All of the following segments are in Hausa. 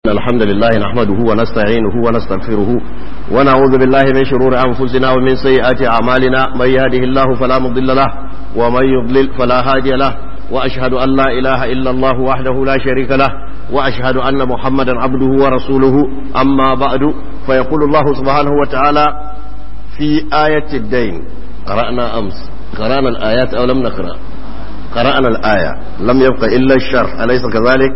الحمد لله نحمده ونستعينه ونستغفره ونعوذ بالله من شرور أنفسنا ومن سيئات أعمالنا من يهده الله فلا مضل له ومن يضلل فلا هادي له وأشهد أن لا إله إلا الله وحده لا شريك له وأشهد أن محمدا عبده ورسوله أما بعد فيقول الله سبحانه وتعالى في آية الدين قرأنا أمس قرأنا الآيات أو لم نقرأ قرأنا الآية لم يبق إلا الشرح أليس كذلك؟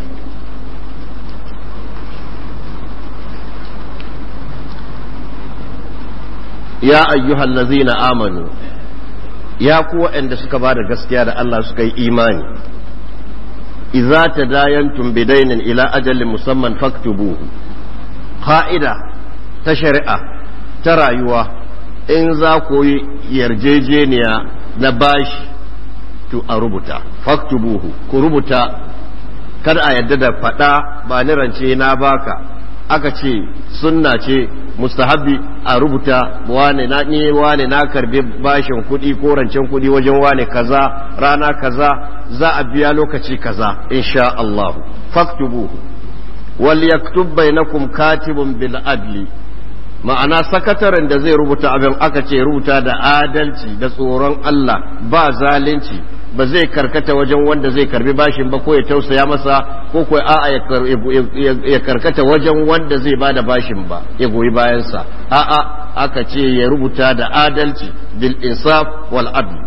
ya ayyuhal ladzina amanu ya ku waɗanda suka bada gaskiya da Allah suka yi imani idza tadayantum bidainin ila ajalin musamman faktubuhu qa'ida ta shari'a ta rayuwa in za ku yi yarjejeniya na bashi to a rubuta faktubuhu ku rubuta kada a yadda da fada ba ni rance na baka aka ce sunna ce mustahabi a rubuta wane na karbi bashin kuɗi ko rancen kuɗi wajen wane kaza rana kaza za a biya lokaci kaza insha Allah faktubuhu wal yaktub bainakum katibun bil adli ma'ana sakataren da zai rubuta abin aka ce rubuta da adalci da tsoron Allah ba zalunci ba zai karkata wajen wanda zai karbi bashin ba ko ya tausaya masa ko ko a'a ya karkata wajen wanda zai bada bashin ba ya goyi bayansa a'a aka ce ya rubuta da adalci bil insaf wal adl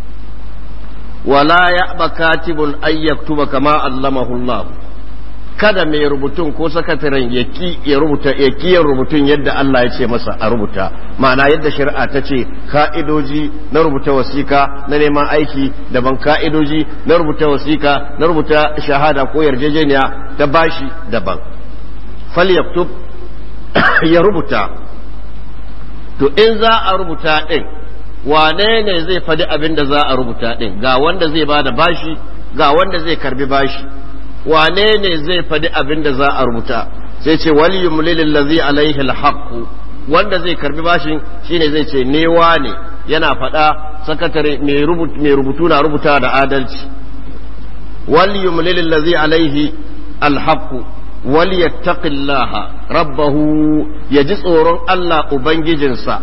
wala ya'ba katibun ay yaktuba kama allamahu Allah kada mai rubutun ko sakataren ya rubutun yadda Allah ya ce masa a rubuta ma'ana yadda shari'a ta ce ka'idoji na rubuta wasika na neman aiki daban ka'idoji na rubuta wasika na rubuta shahada ko yarjejeniya ta bashi daban falyaktub ya rubuta to in za a rubuta din wane ne zai faɗi abin da za a rubuta din ga wanda zai bada bashi ga wanda zai karbi bashi wane ne zai faɗi abin da za a rubuta sai ce wali yumlil allazi alaihi alhaq wanda zai karbi bashin shine zai ce ne wane yana faɗa sakatare mai rubutu na rubuta da adalci wali yumlil allazi alaihi alhaq wal yattaqillaha rabbahu yaji tsoron Allah ubangijinsa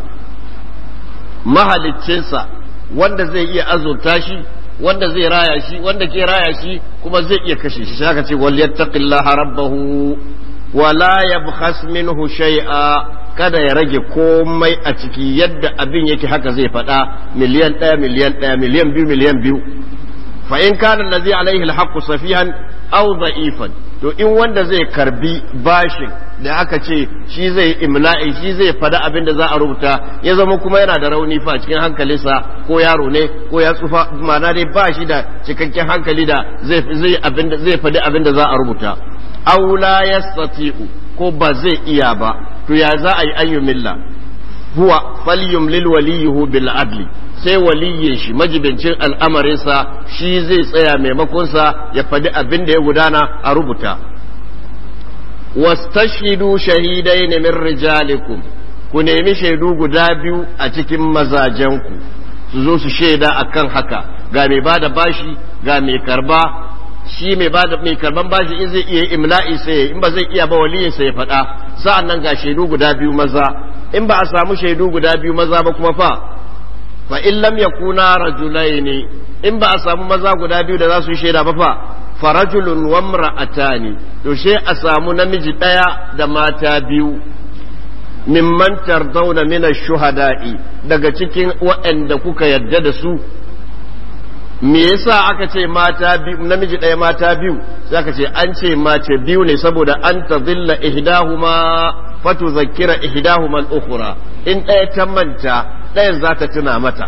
mahaliccinsa wanda zai iya azurta shi wanda zai raya shi wanda ke raya shi kuma zai iya kashe shi shaka ce wal yattaqillaha rabbahu wa la yabkhas minhu shay'a kada ya rage komai a ciki yadda abin yake haka zai faɗa miliyan 1 miliyan 1 miliyan 2 miliyan 2 fa in kana allazi alaihi alhaqqu safihan aw da'ifan to in wanda zai karbi bashin da aka ce shi zai imla'i shi zai fada abin da za a rubuta ya zama kuma yana da rauni fa cikin hankalinsa ko yaro ne ko ya tsufa ma'ana dai ba shi da cikakken hankali da zai fadi abin da za a rubuta aw la yastati'u ko ba zai iya ba to ya za a yi ayyumilla huwa falyumlil waliyuhu bil adli sai waliyin shi majibincin al'amarinsa shi zai tsaya maimakonsa ya faɗi abin da ya gudana a rubuta wastashhidu shahidain min rijalikum ku nemi shaidu guda biyu a cikin mazajenku su zo su shaida akan haka ga mai bada bashi ga mai karba shi mai karban bashi in zai iya imla'i sai in ba zai iya ba waliyin sai ya faɗa sa'annan ga shaidu guda biyu maza in ba a samu shaidu guda biyu maza ba kuma fa in lam yakuna rajulaini in ba a samu maza guda biyu da za su yi shaida ba fa rajulun wa imra'atani to she a samu namiji daya da mata biyu mimman tardawna min ash-shuhada'i daga cikin waɗanda kuka yarda da su me yasa aka ce mata biyu namiji daya mata biyu sai aka ce an ce mace biyu ne saboda an tadilla ihdahuma fatuzakkira ihdahuma al-ukhra in daya ta manta ɗayan za ta tuna mata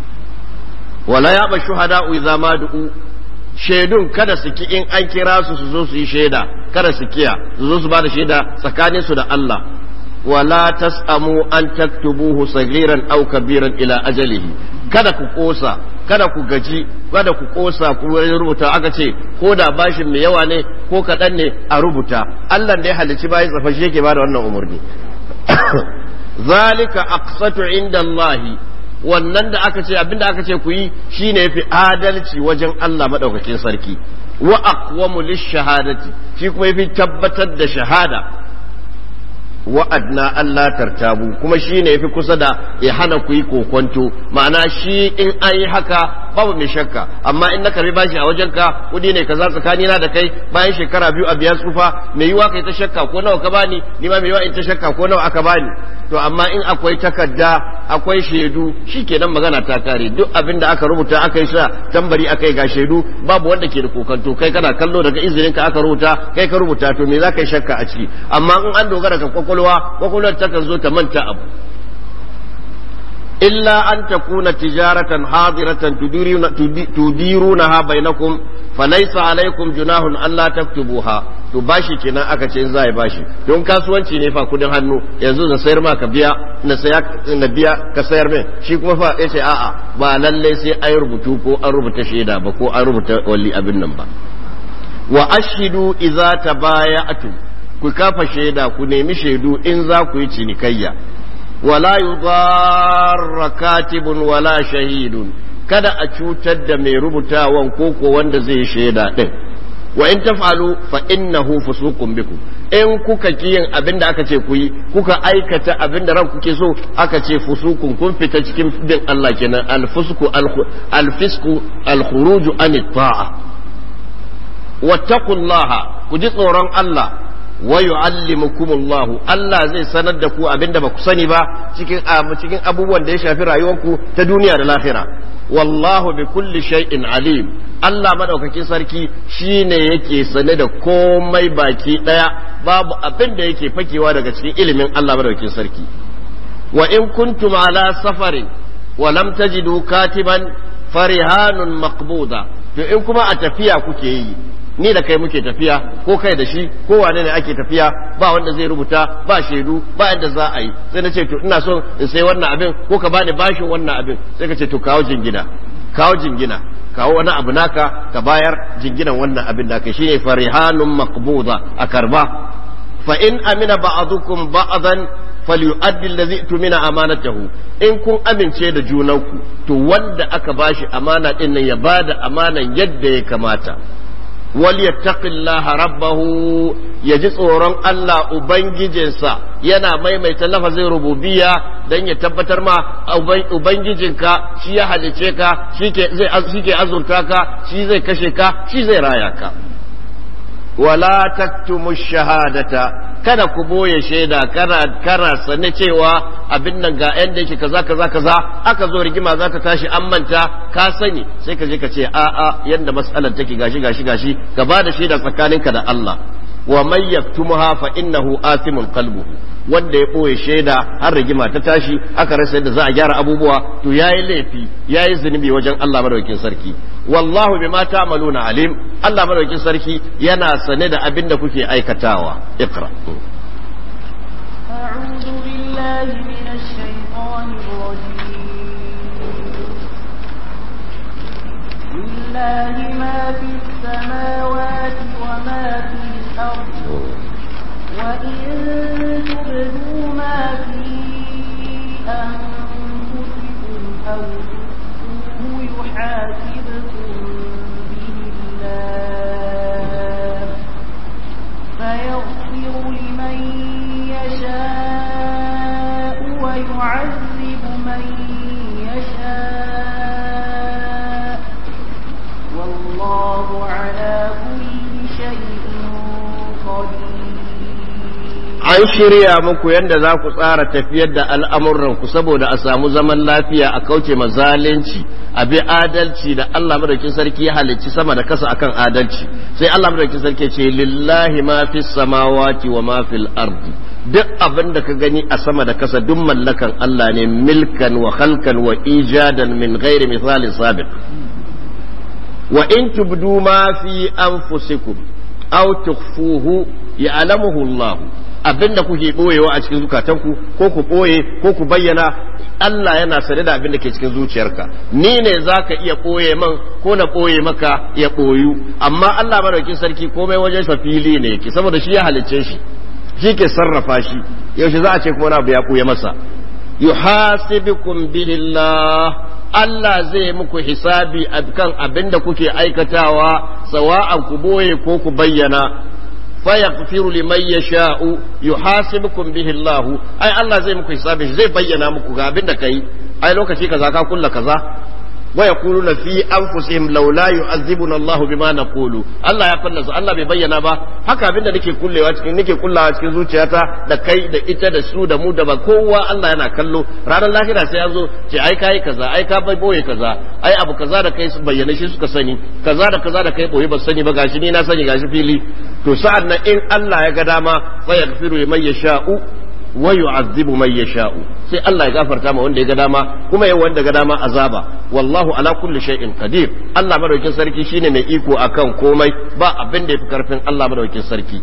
wala ya ba shuhada'u idza ma du'u shaidun kada su ki in an kira su zo su yi shaida kada su kiya su zo su bada shaida tsakanin su da Allah wala tasamu an taktubuhu saghiran aw kabiran ila ajalihi kada ku kosa kada ku gaji kada ku kosa ku rubuta aka ce ko da bashin mai yawa ne ko kaɗan ne a rubuta Allah da ya halicci bayan tsafashi yake bada wannan umarni zalika aqsatu inda Allah wannan da aka ce abinda aka ce ku yi shine yafi adalci wajen Allah madaukakin sarki wa aqwamu lish-shahadati shi kuma yafi tabbatar da shahada wa adna Allah tartabu kuma shine yafi kusa da ya hana ku yi kokonto ma'ana shi in an yi haka babu mai shakka amma in na karbi bashi a wajenka kudi ne kaza tsakanina da kai bayan shekara 2 a biya tsufa mai yiwa kai ta shakka ko nawa ka bani ni ma mai yiwa in ta shakka ko nawa aka bani to amma in akwai takarda akwai shaidu shikenan magana ta kare duk abin da aka rubuta aka yi sa tambari aka yi ga shaidu babu wanda ke da kokonto kai kana kallo daga izinin ka aka rubuta kai ka rubuta to me za ka yi shakka a ciki amma in an dogara ka kwakwalwar takan zo ta manta abu illa an takuna tijaratan hadiratan tudirunaha bainakum falaysa alaykum junahun alla taktubuha to bashi kenan aka ce in za a bashi don kasuwanci ne fa kudin hannu yanzu na sayar ma ka biya na saya na biya ka sayar min shi kuma fa yace a'a ba lalle sai an rubutu ko an rubuta shaida ba ko an rubuta walli abin nan ba wa ashhidu idza tabaya'tum ku kafa shaida ku nemi shaidu in za ku yi cinikayya wala yudarra katibun wala shahidun kada a cutar da mai rubutawan koko wanda zai shaida din wa in taf'alu fa innahu fusuqun bikum in kuka kiyin abinda aka ce ku yi kuka aikata abinda ran kuke so aka ce fusukun kun fita cikin bin Allah kenan al-fusqu al-fisqu al-khuruju an at-ta'a wattaqullaha ku ji tsoron Allah wa yu'allimukumullahu Allah zai sanar da ku abinda ba ku sani ba cikin abubuwan da ya shafi rayuwarku ta duniya da lahira wallahu bi kulli shay'in alim Allah madaukakin sarki shine yake sane da komai baki daya babu abin da yake fakewa daga cikin ilimin Allah madaukakin sarki wa in kuntum ala safarin wa lam tajidu katiban farihanun maqbuda to in kuma a tafiya kuke yi ni da kai muke tafiya ko kai da shi ko wane ne ake tafiya ba wanda zai rubuta ba shaidu ba yadda za a yi sai na ce to ina so in sai wannan abin ko ka bani bashin wannan abin sai ka ce to kawo jingina kawo wani abu naka ka bayar jinginan wannan abin da kai shine farihanun maqbuda a karba fa in amina ba'dukum ba'dan falyu'addi allazi tumina amanatahu in kun amince da junanku to wanda aka bashi amana din nan ya bada amanan yadda ya kamata waliyattaqillaha rabbahu yaji tsoron Allah ubangijinsa yana maimaita lafazin rububiyya dan ya tabbatar ma ubangijinka shi ya halice ka shike azurta ka shi zai kashe ka shi zai raya ka wala taktumu shahadata kada ku boye shaida kana sane cewa abin nan ga yanda yake kaza aka zo rigima za ta tashi an manta ka sani sai ka je ka ce a'a yanda mas'alar take gashi ka ba da shaida tsakaninka da Allah wa man yaktumuha fa innahu athimun qalbuhu wanda ya boye shaida har rigima ta tashi aka rasa yadda za a gyara abubuwa to yayi laifi yayi zunubi wajen Allah madaukakin sarki wallahu bima ta'maluna alim Allah madaukakin sarki yana sane da abin da kuke aikatawa iqra a'udhu billahi minash shaitanir rajim lillahi ma fis samawati wa ma fil ardi wa in tubdu ma fi anfusikum aw يحاسبكم به الله فيغفر لمن يشاء ويعذب من يشاء والله على كل شيء قدير an shirya muku yadda za ku tsara tafiyar da al'amuranku saboda a samu zaman lafiya a kauce mazalunci a bi adalci da Allah madaukin sarki ya halicci sama da kasa akan adalci sai Allah madaukin sarki ce lillahi ma fi samawati wa ma fil ardi duk abin da ka gani a sama da kasa duk mallakan Allah ne milkan wa khalqan wa ijadan min ghairi misalin sabiq wa in tubdu ma fi anfusikum aw tukhfuhu ya'lamuhu Allah abinda kuke boyewa a cikin zukatanku ko ku boye ko ku bayyana Allah yana sane da abinda ke cikin zuciyarka ni ne zaka iya boye man ko na boye maka ya boyu amma Allah madaukakin sarki komai wajen sa fili ne yake saboda shi ya halicce shi ke sarrafa shi yaushe za a ce kuma na ya boye masa yuhasibukum billah Allah zai muku hisabi kan abinda kuke aikatawa sawa'an ku boye ko ku bayyana fayaghfiru liman yasha'u yuhasibukum bihi Allah ai Allah zai muku hisabi zai bayyana muku ga abinda kai ai lokaci kaza ka kulla kaza wa yaquluna fi anfusihim law la yu'adhibuna Allah bima naqulu Allah ya fallasa Allah bai bayyana ba haka abinda nake kullawa cikin zuciyata da kai da ita da su da mu da ba kowa Allah yana kallo ranar lahira sai yazo ce ai kai kaza ai ka bai boye kaza ai abu kaza da kai su bayyana shi suka sani kaza da kai boye ba sani ba gashi ni na sani gashi fili to sa'an nan in Allah ya ga dama fa yaghfiru liman yasha'u wa yu'adhibu man yasha'u sai Allah ya gafarta ma wanda ya ga dama kuma ya wanda ga dama azaba wallahu ala kulli shay'in qadir Allah madaukakin sarki shine mai iko akan komai ba abin da yafi karfin Allah madaukakin sarki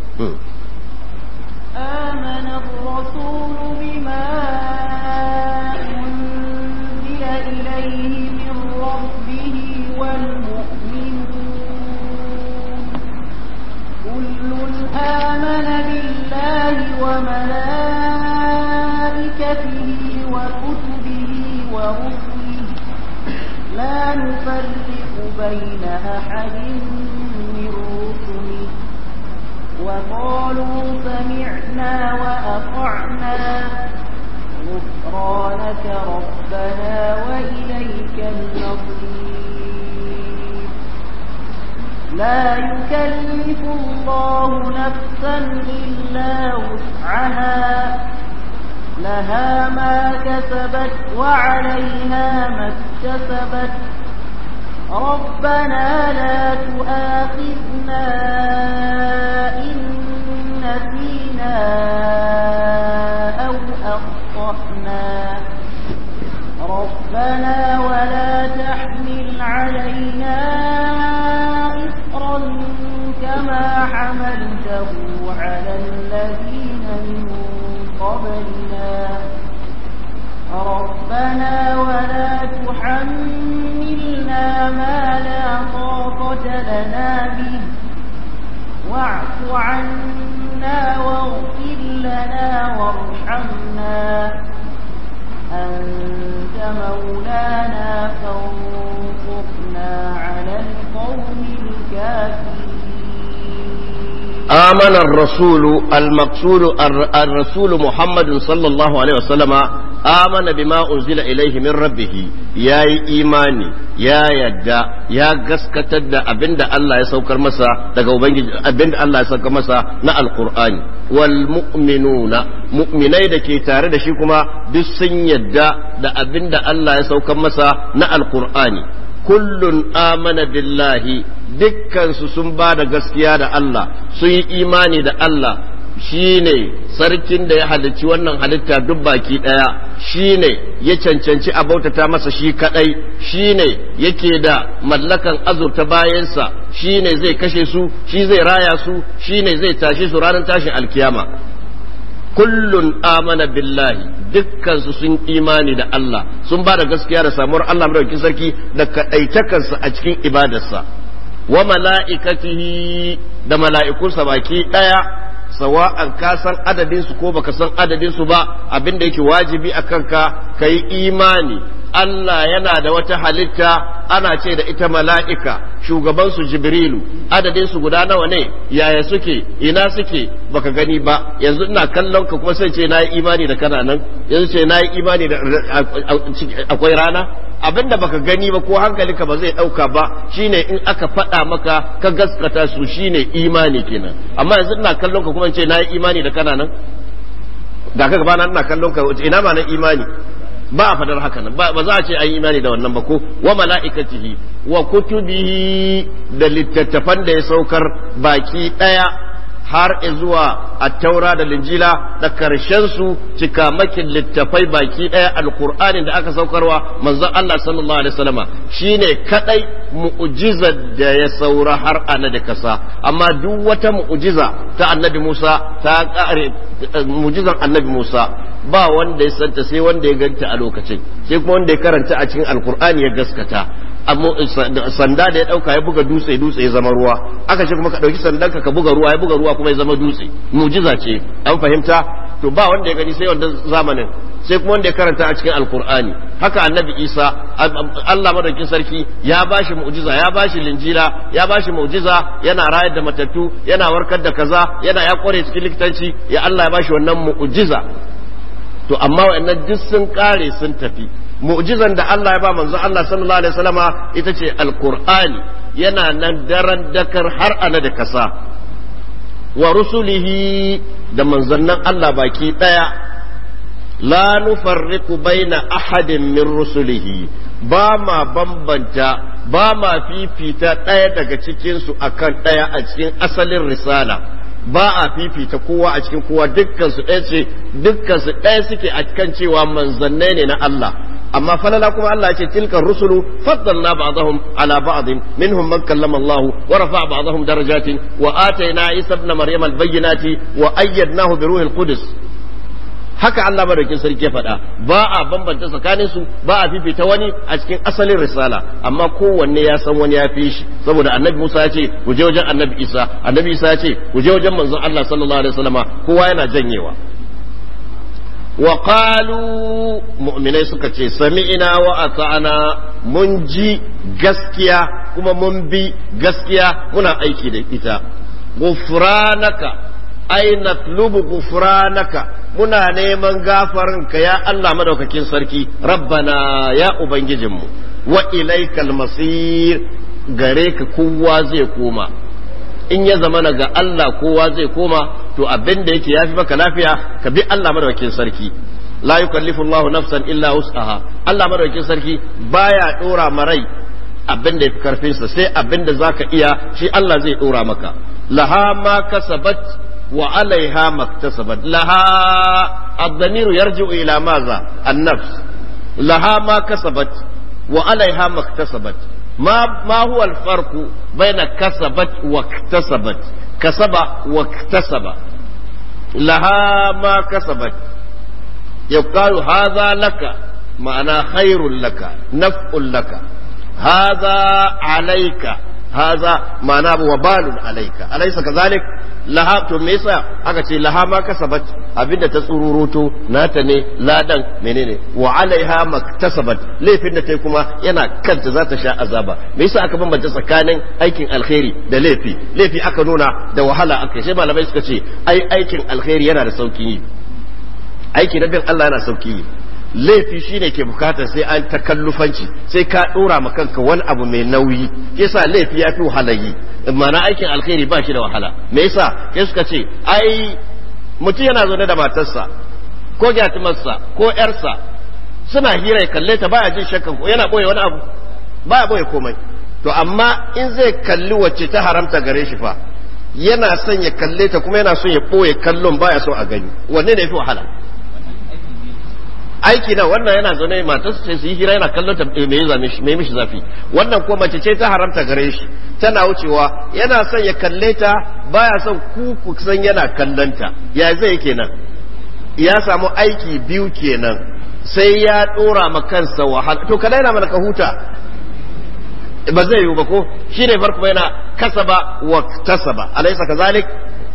amana ar-rasul bima unzila ilayhi min rabbih wal mu'minun kullun amana billahi wa وكتبه ورسله لا نفرق بين أحد من رسله وقالوا سمعنا وأطعنا غفرانك ربنا وإليك المصير لا يكلف الله نفسا إلا وسعها لها ما كسبت وعليها ما اكتسبت ربنا لا تؤاخذنا إن نسينا أو أخطأنا ربنا ولا تحمل علينا إصرا كما حملته على الذين من قبلنا ربنا ولا تحملنا ما لا طاقة لنا به واعف عنا واغفر لنا وارحمنا أنت مولانا فانصرنا على القوم الكافرين آمن الرسول المقصود الرسول محمد صلى الله عليه وسلم آمن بما أنزل إليه من ربه يا إيماني يا يدا يا غسكتد أبند الله يسوكر مسا أبند الله يسوكر مسا نا القرآن والمؤمنون مؤمنين دكي تارد شيكما دسن يدا دا أبند الله يسوكر مسا نا القرآن kullun amana billahi dukkansu sun ba da gaskiya da Allah sun yi imani da Allah shine sarkin da ya halicci wannan halitta duk baki daya shine ya cancanci a bautata masa shi kadai shine yake da mallakan azurta bayansa shine zai kashe su shi zai raya su shine zai tashi su ranar tashin alkiyama kullun amana billahi dukkansu sun imani da Allah sun ba da gaskiya da samuwar Allah madaukakin sarki da kadaitakarsa a cikin ibadarsa wa mala'ikatihi da mala'ikunsa baki daya sawa'an ka san adadin su ko baka san adadin su ba abinda yake wajibi akan ka kai imani Allah yana da wata halitta ana ce da ita mala'ika shugabansu Jibrilu adadin su guda nawa ne yaya suke ina suke baka gani ba yanzu ina kallon ka kuma sai ce nayi imani da kana nan yanzu ce nayi imani da akwai rana abinda baka gani ba ko hankalinka ba zai dauka ba shine in aka faɗa maka ka gaskata su shine imani kenan amma yanzu ina kallon ka kuma ce nayi imani da kana nan da kaga bana ina kallon ka ina ma nan imani ba a fadar haka nan ba za a ce an yi imani da wannan ba ko wa mala'ikatihi wa kutubihi da littattafan da ya saukar baki daya har zuwa at-taura da linjila da karshen su cikamakin littafai baki daya alqur'ani da aka saukarwa manzon Allah sallallahu alaihi wasallama shine kadai mu'jizar da ya saura har ana da kasa amma duk wata mu'jiza ta annabi Musa ta kare mu'jizar annabi Musa ba wanda ya santa sai wanda ya ganta a lokacin sai kuma wanda ya karanta a cikin alqur'ani ya gaskata sanda da ya dauka ya buga dutse ya zama ruwa aka ce kuma ka dauki sandan ka buga ruwa kuma ya zama dutse mu'jiza ce an fahimta to ba wanda ya gani sai wanda zamanin sai kuma wanda ya karanta a cikin alkur'ani haka annabi Isa Allah madaukin sarki ya bashi mu'jiza ya bashi linjila ya bashi mu'jiza yana rayar da matattu yana warkar da kaza yana ya kware cikin likitanci ya Allah ya bashi wannan mu'jiza to amma wa'annan duk sun kare sun tafi mu'jizan da Allah ya ba manzo Allah sallallahu alaihi wasallama ita ce alqur'ani yana nan daren dakar har ana da kasa wa rusulihi da manzannan Allah baki daya la nufarriqu baina ahadin min rusulihi ba ma bambanta ba ma fifita daya daga cikin su akan daya a cikin asalin risala ba a fifita kowa a cikin kowa dukkan su ɗaya suke a kan cewa manzannai ne na Allah amma falala kuma Allah ya ce tilka rusulu faddalna ba'dahum ala ba'd minhum man kallama Allah wa rafa'a ba'dahum darajatin wa atayna Isa ibn Maryam al-bayyinati wa ayyadnahu bi ruhil qudus haka Allah madaukin sarki ya faɗa ba a bambanta tsakanin su ba a fifita wani a cikin asalin risala amma kowanne ya san wani ya fi shi saboda annabi Musa ya ce ku je wajen annabi Isa ya ce ku je wajen manzon Allah sallallahu alaihi wasallama kowa yana janyewa wa qalu mu'minai suka ce sami'na wa ata'na mun ji gaskiya kuma mun bi gaskiya muna aiki da ita ghufranaka ay natlubu ghufranaka muna neman gafarinka ya Allah madaukakin sarki rabbana ya ubangijinmu wa ilaikal masir gare ka kowa zai koma in ya zamana ga Allah kowa zai koma to abin da yake yafi maka lafiya ka bi Allah madaukakin sarki la yukallifu Allahu nafsan illa wus'aha Allah madaukakin sarki baya dora marai abin da yafi karfin sa sai abin da zaka iya shi Allah zai dora maka laha ma kasabat wa alaiha maktasabat laha ad-damiru yarji'u ila maza an-nafs laha ma kasabat wa alaiha maktasabat ما هو الفرق بين كسبت واكتسبت كسب واكتسب لها ما كسبت يقال هذا لك معنى خير لك نفع لك هذا عليك هذا معنى وبال عليك أليس كذلك laha to me yasa aka ce laha ma kasabat abinda ta tsururuto nata ne ladan menene wa alaiha maktasabat laifin da tai kuma yana kanta za ta sha azaba me yasa aka bambanta tsakanin aikin alkhairi da laifi aka nuna da wahala aka sai malamai suka ce aikin alkhairi yana da sauki yi aiki na bin Allah yana sauki yi laifi shine ke bukatar sai an takallufanci sai ka dora ma kanka wani abu mai nauyi yasa laifi yafi wahalayi ma'ana aikin alkhairi ba shi da wahala me yasa sai suka ce ai mutum yana zaune da matarsa ko gyatumarsa ko yarsa suna hira ya kalle ta baya jin shakkan ko yana boye wani abu baya boye komai to amma in zai kalli wacce ta haramta gare shi fa yana son ya kalle ta kuma yana son ya boye kallon baya so a gani wanne ne yafi wahala aiki na wannan yana zaune matarsa ce su yi hira yana kallon ta me mishi zafi wannan ko mace ce ta haramta gare shi tana wucewa yana son ya kalle ta baya son ku san yana kallonta ya zai kenan ya samu aiki biyu kenan sai ya dora ma kansa wahala to kada yana mana ka huta ba zai yiwu ba ko shine farko yana kasaba wa tasaba alaysa kazalik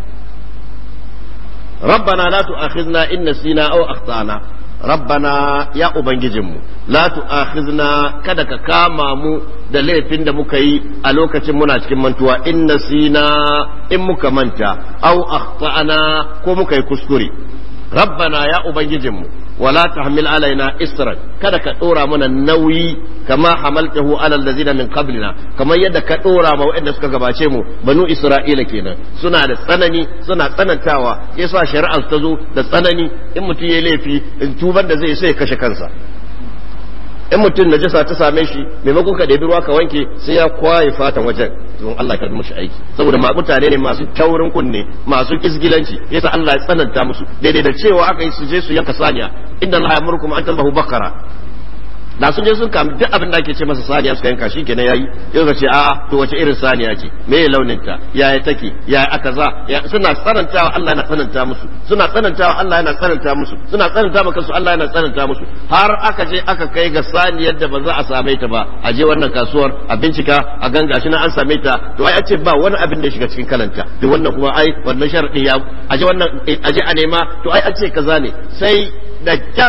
ربنا لا تؤاخذنا إن نسينا أو أخطأنا rabbana ya ubangijinmu la tu'akhizna kada ka kama mu da laifin da muka yi a lokacin muna cikin mantuwa in nasina in muka manta au akhtana ko muka yi kuskure rabbana ya ubangijinmu wala tahmil alaina isran kada ka dora mana nauyi kama hamaltahu ala allazina min qablina kamar yadda ka dora ma waɗanda suka gabace mu banu isra'ila kenan suna da tsanani suna tsanantawa yasa shari'ar ta zo da tsanani in mutum yayi laifi in tuban da zai sai kashe kansa in mutum najasa ta same shi maimakon ka ɗebi ruwa ka wanke sai ya kwaye fatan wajen don Allah ka mishi aiki saboda mutane ne masu taurin kunne masu kisgilanci yasa Allah ya tsananta musu daidai da cewa aka yi su je su yanka saniya inda Allah ya murkum an tambahu bakara da sun je sun kama duk abin da ake ce masa saniya suka yanka shi kenan yayi yau ka ce a'a to wace irin saniya ce me ya launin ta yaya take yaya aka za suna tsanantawa Allah yana tsananta musu suna tsanantawa Allah yana tsananta musu suna tsananta maka su Allah yana tsananta musu har aka je aka kai ga saniyar da ba za a same ta ba a je wannan kasuwar a bincika a ganga shi na an same ta to ai a ce ba wani abin da ya shiga cikin kalanta to wannan kuma ai wannan sharadin ya aje wannan aje a nema to ai a ce kaza ne sai da kyar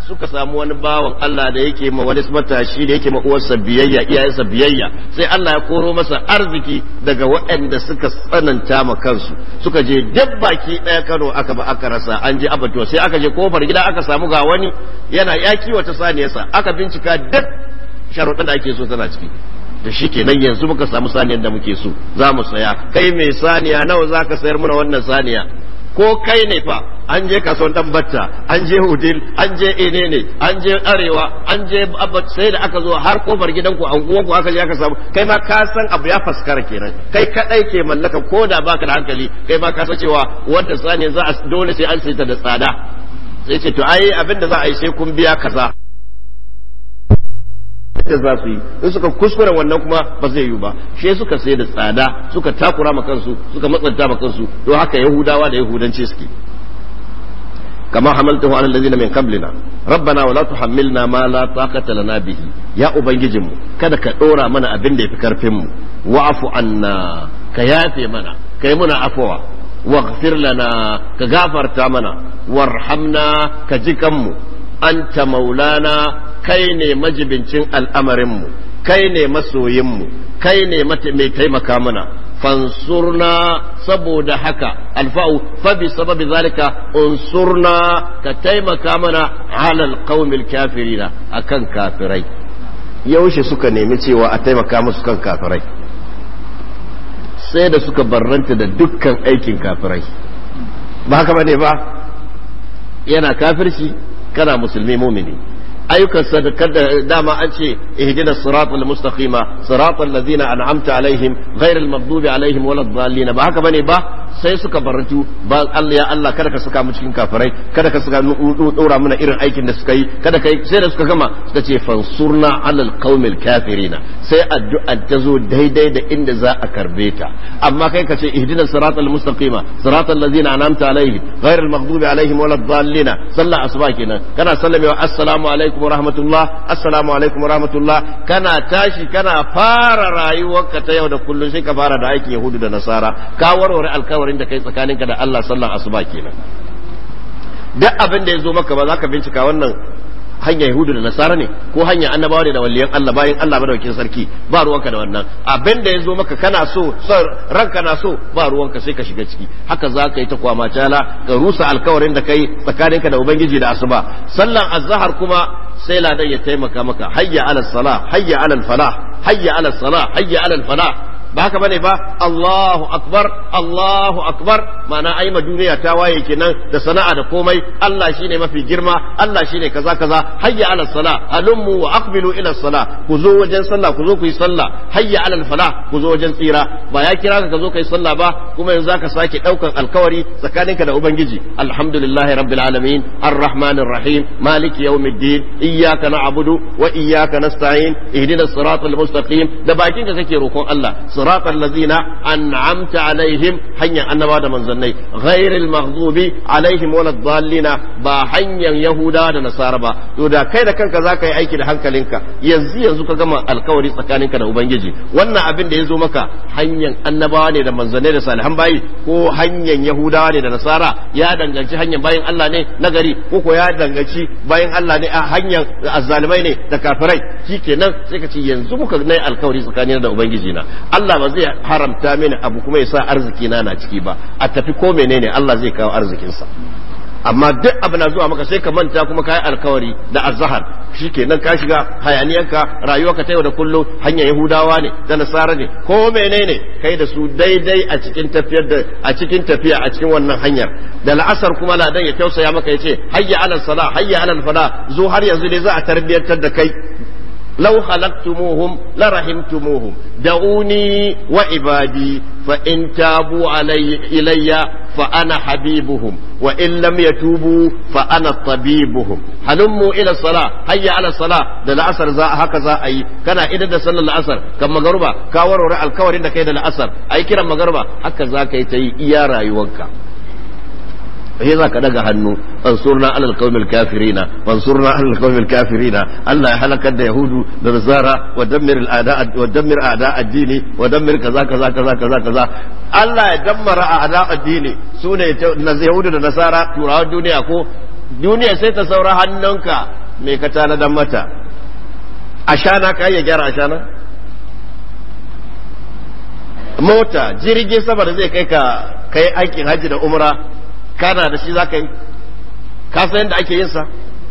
suka samu wani bawan Allah da yake ma wani matashi da yake ma uwarsa biyayya iyayensa biyayya sai Allah ya koro masa arziki daga waɗanda suka tsananta ma kansu suka je duk baki ɗaya Kano aka ba aka rasa an je abato sai aka je kofar gida aka samu ga wani yana yaki wata saniyarsa aka bincika duk sharuɗin da ake so tana ciki da shi kenan yanzu muka samu saniyar da muke so za mu saya kai mai saniya nawa za ka sayar mana wannan saniya ko kai ne fa an je kasuwan dan batta an je hudil an je enene an je arewa an je sai da aka zo har kofar gidanku anguwanku aka je aka samu kai ma ka san abu ya faskara kenan kai kadai ke mallaka ko da baka da hankali kai ma ka san cewa wanda saniya za a dole sai an sai ta da tsada sai ce to ai abin da za a yi sai kun biya kaza da za su yi in suka kuskure wannan kuma ba zai yi ba shi suka sai da tsada suka takura ma kansu suka matsanta ma kansu don haka yahudawa da yahudanci suke kama hamaltahu ala alladhina min qablina rabbana wala tuhammilna ma la taqata lana bihi ya ubangijinmu kada ka dora mana abin da yafi karfin mu wa'fu anna ka yafe mana kai muna afwa waghfir lana ka gafarta mana warhamna ka jikan mu anta maulana kai ne majibincin al'amarinmu kai ne masoyinmu kai ne mai taimaka mana fansurna saboda haka alfa'u fa bi sababi zalika unsurna ka taimaka mana alal qaumil kafirina akan kafirai yaushe suka nemi cewa a taimaka musu kan kafirai sai da suka barranta da dukkan aikin kafirai ba haka bane ba yana kafirci kana musulmi mumini ayyukan sadakar da dama an ce ihdinas siratal mustaqima siratal ladzina an'amta alaihim ghairil maghdubi alaihim waladdallin ba haka bane ba sai suka barantu ba Allah ya Allah kada ka saka mu cikin kafirai kada ka saka dora mana irin aikin da suka yi kada kai sai da suka gama suka ce fansurna alal qaumil kafirina sai addu'a ta zo daidai da inda za a karbe ta amma kai ka ce ihdinas siratal mustaqima siratal ladzina an'amta alaihim ghairil maghdubi alaihim waladdallin sallah asuba kenan kana sallamewa assalamu alaikum wa rahmatullah assalamu alaikum wa rahmatullah kana tashi kana fara rayuwarka ta yau da kullun sai ka fara da aikin yahudu da nasara ka warware alkawarin da kai tsakaninka da Allah sallan asuba kenan duk abin da ya zo maka ba za ka bincika wannan hanya yahudu da nasara ne ko hanya annabawa ne da waliyan Allah bayan Allah madaukakin sarki ba ruwanka da wannan abin da ya zo maka kana so ranka na so ba ruwanka sai ka shiga ciki haka za ka yi ta kwama cala ka rusa alkawarin da kai tsakaninka da ubangiji da asuba sallan azhar kuma sai ladan ya taimaka maka hayya ala salah hayya ala falah hayya ala salah hayya ala falah ba haka bane ba Allahu akbar ma'ana ai ma duniya ta waye kenan da sana'a da komai Allah shine mafi girma Allah shine kaza kaza hayya ala salah halummu wa aqbilu ila salah ku zo wajen sallah ku zo ku yi sallah hayya ala falah ku zo wajen tsira ba ya kira ka zo kai sallah ba kuma yanzu zaka sake daukan alkawari tsakaninka da ubangiji alhamdulillahi rabbil alamin arrahmanir rahim maliki yawmiddin iyyaka na'budu wa iyyaka nasta'in ihdinas siratal mustaqim da bakinka kake roƙon Allah صراط الذين أنعمت عليهم حنيا أنبا دا منزلني غير المغضوب عليهم ولا الضالين با حنيا يهودا دا نصارى با يودا كيدا كانك ذاك يأيكي دا حنك لنك ينزو كما الكوري سكانك دا أبنجي وانا أبن دا يزو مكا حنيا أنبا دا منزلني دا صالحان باي كو حنيا يهودا دا نصارى يا دنجي حنيا باين الله ني نغري كو يا دنجي باين الله ني حنيا الظالمين دا كافرين شيكي نان سيكا ينزو مكا ني الكوري سكاني دا أبنجي Allah ba zai haramta mini abu kuma ya sa arziki na ciki ba a tafi ko menene Allah zai kawo arzikinsa amma duk abu na zuwa maka sai ka manta kuma kai alkawari da azhar shikenan ka shiga hayaniyanka rayuwarka ta yau da kullum hanyar yahudawa ne da nasara ne ko menene kai da su daidai a cikin tafiya a cikin wannan hanyar da la'asar kuma ladan ya tausaya maka yace hayya alal salah hayya alal fala zo har yanzu ne za a tarbiyantar da kai لو خلقتموهم لرحمتموهم دعوني وعبادي فإن تابوا إلي فأنا حبيبهم وإن لم يتوبوا فأنا طبيبهم هلموا إلى الصلاة هيا على الصلاة ده العصر هكذا أي كان إذا ده صلى العصر كما مغربا كاور وراء الكور إنك إذا العصر أي كرم مغربا هكذا كيتي إيا رايوانك هي ذاك دغ hannu ansurna alal qaumil kafirina wansurna alal qaumil kafirina Allah ya halakar da yahudu da nasara wa dammir a'da ad-dini wa dammir kaza Allah ya dammara a'da ad-dini sune yahudu da nasara turawan duniya ko duniya sai ta saura hannunka me ka tanadan mata. Ashana ka iya gyara ashana, mota, jirgin sama da zai kai ka kai aikin hajji da umra kana da shi za ka yi, ka san yadda ake yin sa.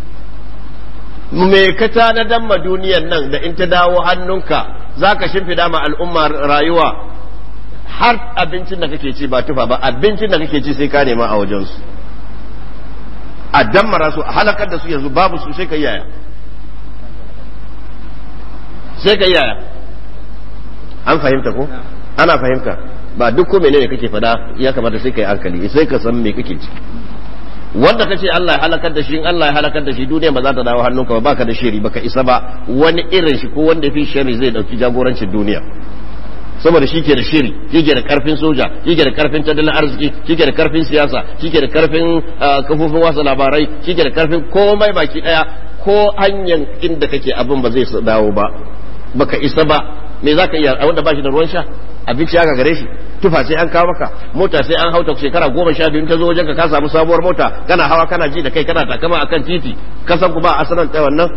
Me ka tanadan ma duniyan nan da in ta dawo hannunka za ka shimfida ma al'umma rayuwa, har abincin da kake ci ba tufa ba, abincin da kake ci sai ka nema a wajensu, a dammara su, a halakar da su, yanzu babu su, sai ka yaya, sai ka yaya. An fahimta ko? Ana fahimta. Ba duk ko menene kake fada ya kamata sai ka yi hankali, sai ka san me kake ci. Wanda kace Allah ya halakar da shi, in Allah ya halakar da shi duniya ba za ta dawo hannunka ba, baka da shiri, baka isa ba. Wani irin shi ko wanda fi shiri zai dauki jagorancin duniya, saboda shi ke da shiri, shi ke da karfin soja, shi ke da karfin tattalin arziki, shi ke da karfin siyasa, shi ke da karfin kafofin wasa labarai, shi ke da karfin komai baki daya. Ko hanyar inda kake abin ba zai dawo ba, baka isa ba. Me zaka iya a wanda bashi da ruwan sha, abinci ya gare shi, tufa sai an kawo maka, mota sai an hauta shekara 12 ta zo wajen ka samu sabuwar mota, kana hawa kana ji da kai kana takama akan titi, kasan ku ba asalan ta wannan.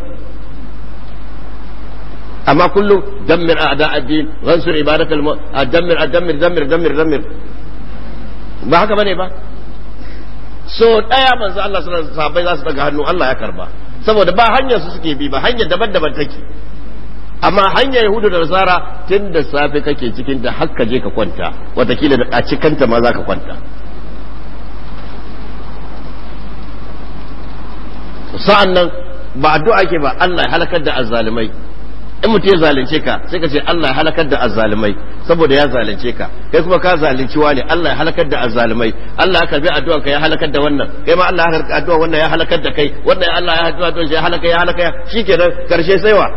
amma kullum dammir a'da ad-din wansur ibadatul dammir ba haka bane ba. So daya manzo Allah sallallahu alaihi wasallam sahabbai za su daga hannu, Allah ya karba, saboda ba hanyar su suke bi ba, hanyar daban-daban take. Amma hanyar Yahudu da Nasara tun da safe kake cikin da hakka je ka kwanta, watakila da ɗaci kanta ma za ka kwanta. Sa'an nan ba addu'a ke ba Allah ya halakar da azzalimai. In mutum ya zalunce ka sai ka ce Allah ya halakar da azzalimai saboda ya zalunce ka, kai kuma ka zalunci wani, Allah ya halakar da azzalimai. Allah ya karbi addu'an ka ya halakar da wannan, kai ma Allah ya karbi addu'a wannan ya halakar da kai, wannan Allah ya addu'a ya halaka shikenan karshe sai wa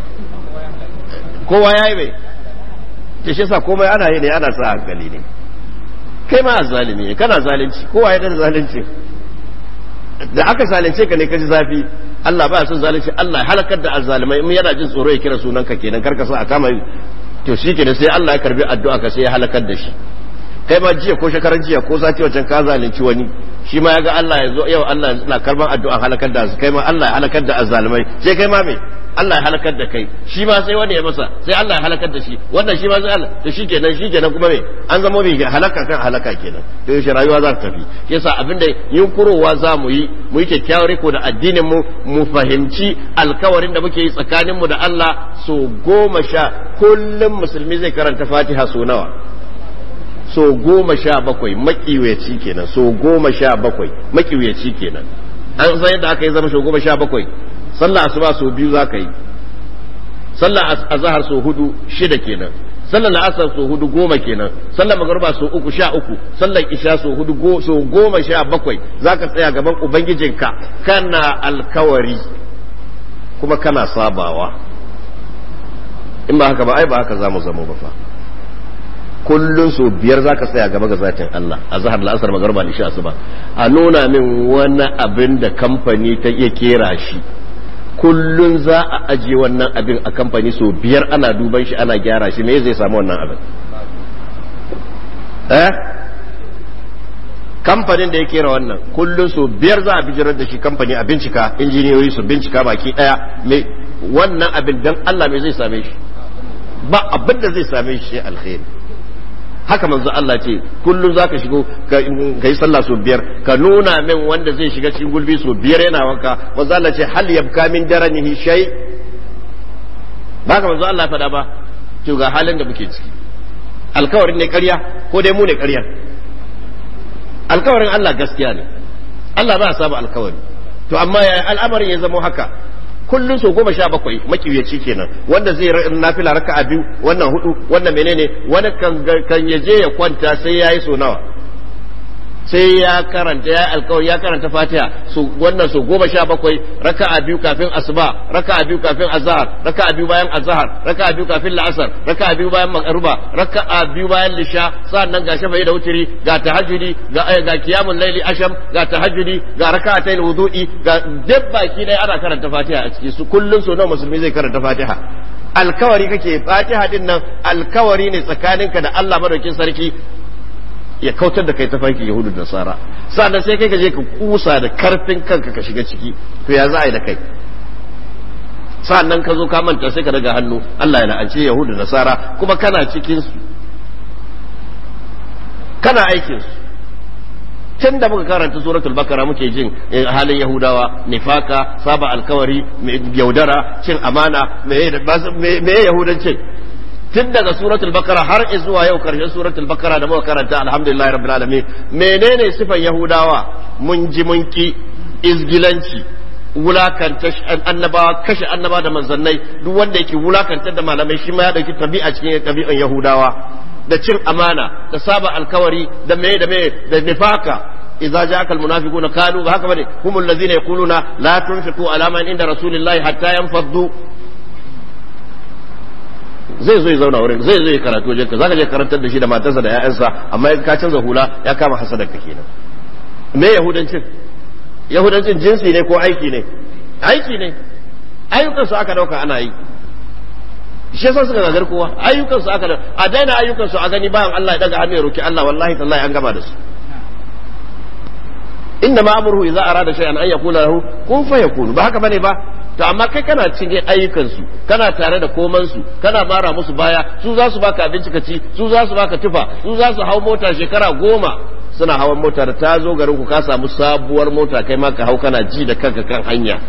kowa yayi bai ke shi sa komai ana yi ne ana sa hankali ne. Kai ma zalimi ne, kana zalunci, kowa ya da zalunci. Da aka zalunce ka ne ka ji zafi, Allah ba ya son zalunci, Allah ya halakar da azzalimai. In yana jin tsoro ya kira sunan ka kenan, karka sa a kama, to shi kenan sai Allah ya karbi addu'a ka sai ya halakar da shi. Kai ma jiya ko shekaran jiya ko sati wancan ka zalunci wani, shi ma ya ga Allah ya zo yau Allah na karban addu'a halakar da kai ma Allah ya halakar da azzalimai, sai kai ma me Allah ya halakar da kai, shi ma sai wani ya masa sai Allah ya halakar da shi, wannan shi ma sai Allah, to shikenan kuma me an zama mai halaka kan halaka kenan. To yaushe rayuwa za ta tafi? Yasa abinda yunkurowa za mu yi kyakkyawar riko da addinin mu, mu fahimci alkawarin da muke yi tsakanin mu da Allah. So 10 kullum musulmi zai karanta Fatiha so nawa? So 17 makiyaci kenan, so 17 makiyaci kenan. An san yadda aka yi zama so 17. Sallah asuba so 2 za ka yi, sallah azhar so 4 6 kenan, sallar la'asar so 4 10 kenan, sallar magruba so 3 13, sallar isha so 4 so 17. Zaka tsaya gaban ubangijinka kana alkawari kuma kana sabawa. In ba haka ba ai ba haka zamu zama ba fa. Kullun so 5 zaka tsaya gaba ga zatin Allah, azhar la'asar magruba isha asuba. A nuna min wani abin da kamfani ta iya kera shi, kullun za a ajiye wannan abin a kamfani so 5 ana duban shi ana gyara shi, me zai samu wannan abin? Kamfanin da ya kera wannan kullun so 5 za a bijirar da shi kamfani a bincika, injiniyoyi su bincika baki daya, me wannan abin dan Allah me zai same shi? Ba abin da zai same shi alkhairi. Haka manzo Allah ce kullum zaka shigo ka yi sallah so 5, ka nuna min wanda zai shiga cikin gulbi so 5 yana wanka. Manzo Allah ce hal yabka min daranihi shay, baka manzo Allah fada ba. To ga halin da muke ciki, alkawarin ne ƙarya ko dai mu ne ƙarya? Alkawarin Allah gaskiya ne, Allah ba ya saba alkawari. To amma al'amarin ya zama haka, kullun so 17 makiyaci kenan, wanda zai nafila raka'a 2, wannan 4, wannan menene, wani kan yaje ya kwanta sai yayi so nawa, sai ya karanta ya alkawari ya karanta Fatiha so wannan so 17, raka'a 2 kafin asuba, raka'a 2 kafin azhar, raka'a 2 bayan azhar, raka'a 2 kafin la'asar, raka'a 2 bayan magruba, raka'a 2 bayan lisha, sannan ga shafa'i da wutiri, ga tahajjudi, ga qiyamul layli asham, ga tahajjudi, ga raka'atayil wudu'i, ga dabbaki dai ana karanta Fatiha a ciki. Su kullun so nawa musulmi zai karanta Fatiha? Alkawari kake, Fatiha din nan alkawari ne tsakaninka da Allah madaukin sarki. ya kautar da kai tafarkin yahudu da nasara sannan sai kai ka je ka kusa da karfin kanka ka shiga ciki to ya za a yi da kai sannan ka zo ka manta sai ka daga hannu Allah ya la'ance yahudu da nasara kuma kana cikin su kana aikin su tun da muka karanta suratul bakara muke jin halin yahudawa nifaka saba alkawari yaudara cin amana me yahudancin tun daga suratul bakara har zuwa yau karshen suratul bakara da muka karanta alhamdulillah rabbil alamin menene sifan yahudawa mun ji mun ki izgilanci wulakanta annabawa kashe annaba da manzannai duk wanda yake wulakantar da malamai shi ma ya dauki tabi'a cikin tabi'an yahudawa da cin amana da saba alkawari da da nifaka idza ja'aka almunafiquna qalu haka bane humul ladhina yaquluna la tunfiqu ala man inda rasulillahi hatta yanfaddu zai zo ya zauna wurin zai zo ya karatu wajenka zaka je karantar da shi da matarsa da ƴaƴansa amma ka canza hula ya kama hasadarka kenan me yahudancin jinsi ne ko aiki ne aiki ne ayyukan su aka dauka ana yi shi yasa suka gagar kowa ayyukan su aka a daina ayyukan su a gani bayan Allah ya daga hannu ya roki Allah wallahi tallahi an gama da su inna ma amruhu idza arada shay'an an yaqula lahu kun fayakun ba haka bane ba to amma kai kana cikin ayyukan su kana tare da koman su kana mara musu baya su za su baka abinci ka ci su za su baka tufa su za su hau mota shekara 10 suna hawan mota da ta zo garin ku ka samu sabuwar mota kai ma ka hau kana ji da kanka kan hanya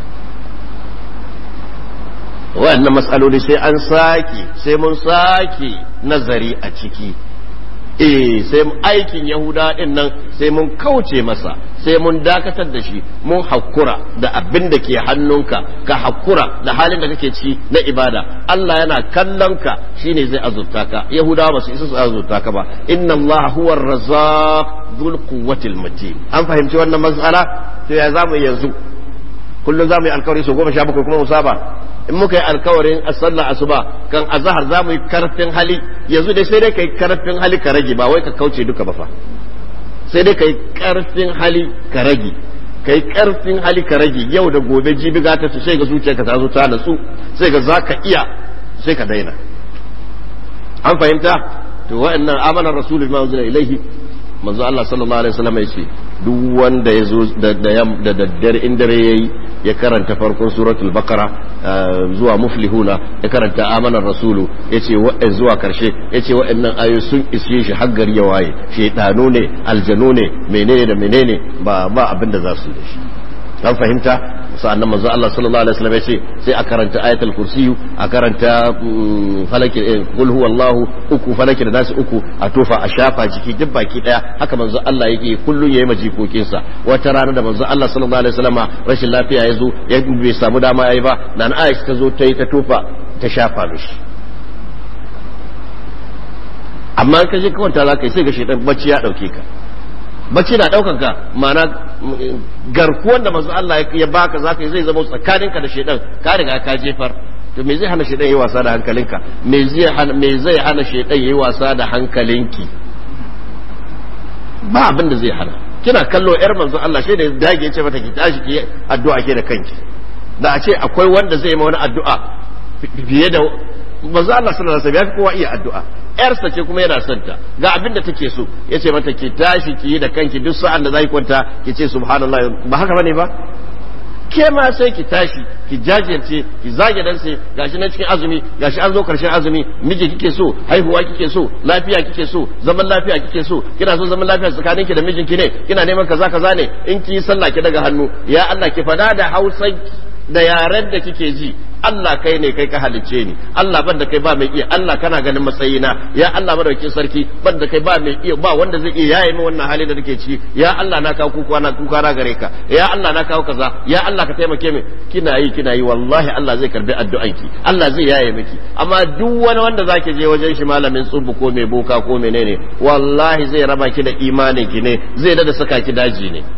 wannan matsaloli sai mun sake nazari a ciki sai aikin yahuda din nan sai mun kauce masa sai mun dakatar da shi mun hakura da abin da ke hannunka ka hakura da halin da kake ci na ibada Allah yana kallon ka shine zai azurta ka yahudawa ba su isa su azurta ka ba inna Allah huwa ar-razzaq dhul quwwatil matin an fahimci wannan mas'ala to ya zamu yanzu kullum zamu yi alkawari so 17 kuma musaba in muka yi alkawarin sallar asuba kan azhar za mu yi karfin hali yanzu dai sai dai kai karfin hali ka rage ba wai ka kauce duka ba fa sai dai kai karfin hali ka rage kai karfin hali ka rage yau da gobe jibi ga ta sai ga zuciyarka ta zo ta natsu sai ga zaka iya sai ka daina an fahimta to wa'annan amanar rasulullahi ma unzila ilaihi manzo Allah sallallahu alaihi wasallam yace duk wanda ya zo da daddare in dare yayi ya karanta farkon suratul baqara zuwa muflihuna ya karanta amanar rasulu yace wa'an zuwa karshe yace wa'annan ayoyi sun ishe shi har gari ya waye shedano ne aljanu ne menene da menene ba abin da za su da shi an fahimta sa'annan manzo Allah sallallahu alaihi wasallam yace sai a karanta ayatul kursiyu a karanta falaki qul huwallahu uku falaki da nasu uku a tofa a shafa jiki duk baki daya haka manzo Allah yake kullun yayi majikokin sa wata rana da manzo Allah sallallahu alaihi wasallama rashin lafiya yazo ya bai samu dama yayi ba nan Aisha ta zo ta yi ta tofa ta shafa mishi amma ka je kawanta za ka yi sai ga shedan bacci ya dauke ka bacci na daukan ka ma'ana garkuwan da manzo Allah ya baka zaka yi zai zama tsakaninka da shedan ka riga ka jefar to me zai hana shedan yayi wasa da hankalinka me zai hana shedan yayi wasa da hankalinki ba abin da zai hana kina kallo yar manzo Allah shi da dage ya ce mata ki tashi ki addu'a ke da kanki da a ce akwai wanda zai yi wani addu'a fiye da manzo Allah sallallahu alaihi wasallam ya kowa iya addu'a yarsa ce kuma yana son ta ga abin da take so yace mata ki tashi ki yi da kanki duk sa'an da zaki kwanta ki ce subhanallah ba haka bane ba ke ma sai ki tashi ki jajirce ki zage dan sai gashi nan cikin azumi gashi an zo karshen azumi miji kike so haihuwa kike so lafiya kike so zaman lafiya kike so kina so zaman lafiya tsakaninki da mijinki ne kina neman kaza ne in ki yi sallah ki daga hannu ya Allah ki fada da Hausa da yaren da kike ji Allah kai ne kai ka halicce ni Allah banda kai ba mai iya Allah kana ganin matsayina ya Allah madaukakin sarki banda kai ba mai iya ba wanda zai iya yaye min wannan hali da nake ciki ya Allah na kawo kuka na gare ka ya Allah na kawo kaza ya Allah ka taimake min kina yi wallahi Allah zai karbi addu'anki Allah zai yaye miki amma duk wani wanda zaki je wajen shi malamin tsubu ko mai boka ko menene wallahi zai raba ki da imanin ki ne zai da saka ki daji ne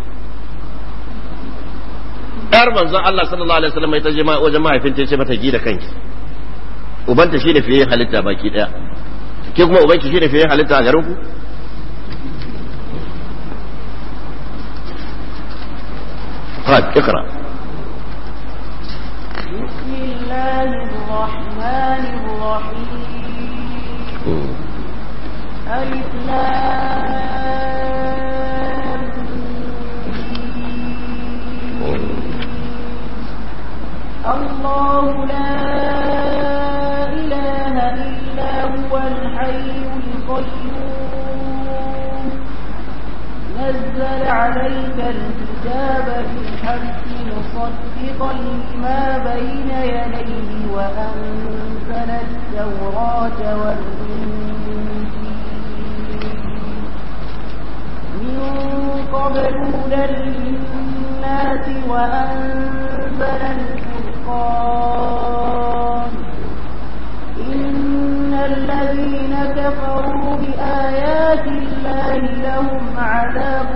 yar manzon Allah sallallahu alaihi wasallam ita je wajen mahaifinta yace mata gi da kanki ubanta shi ne fiye halitta baki daya ke kuma ubanki shi ne fiye halitta a garin ku اقرأ بسم الله الرحمن الرحيم ألف لام الكتاب بالحق مصدقا لما بين يديه وأنزل التوراة والإنجيل من قبل هدى للناس وأنزل الفرقان إن الذين كفروا بآيات الله لهم عذاب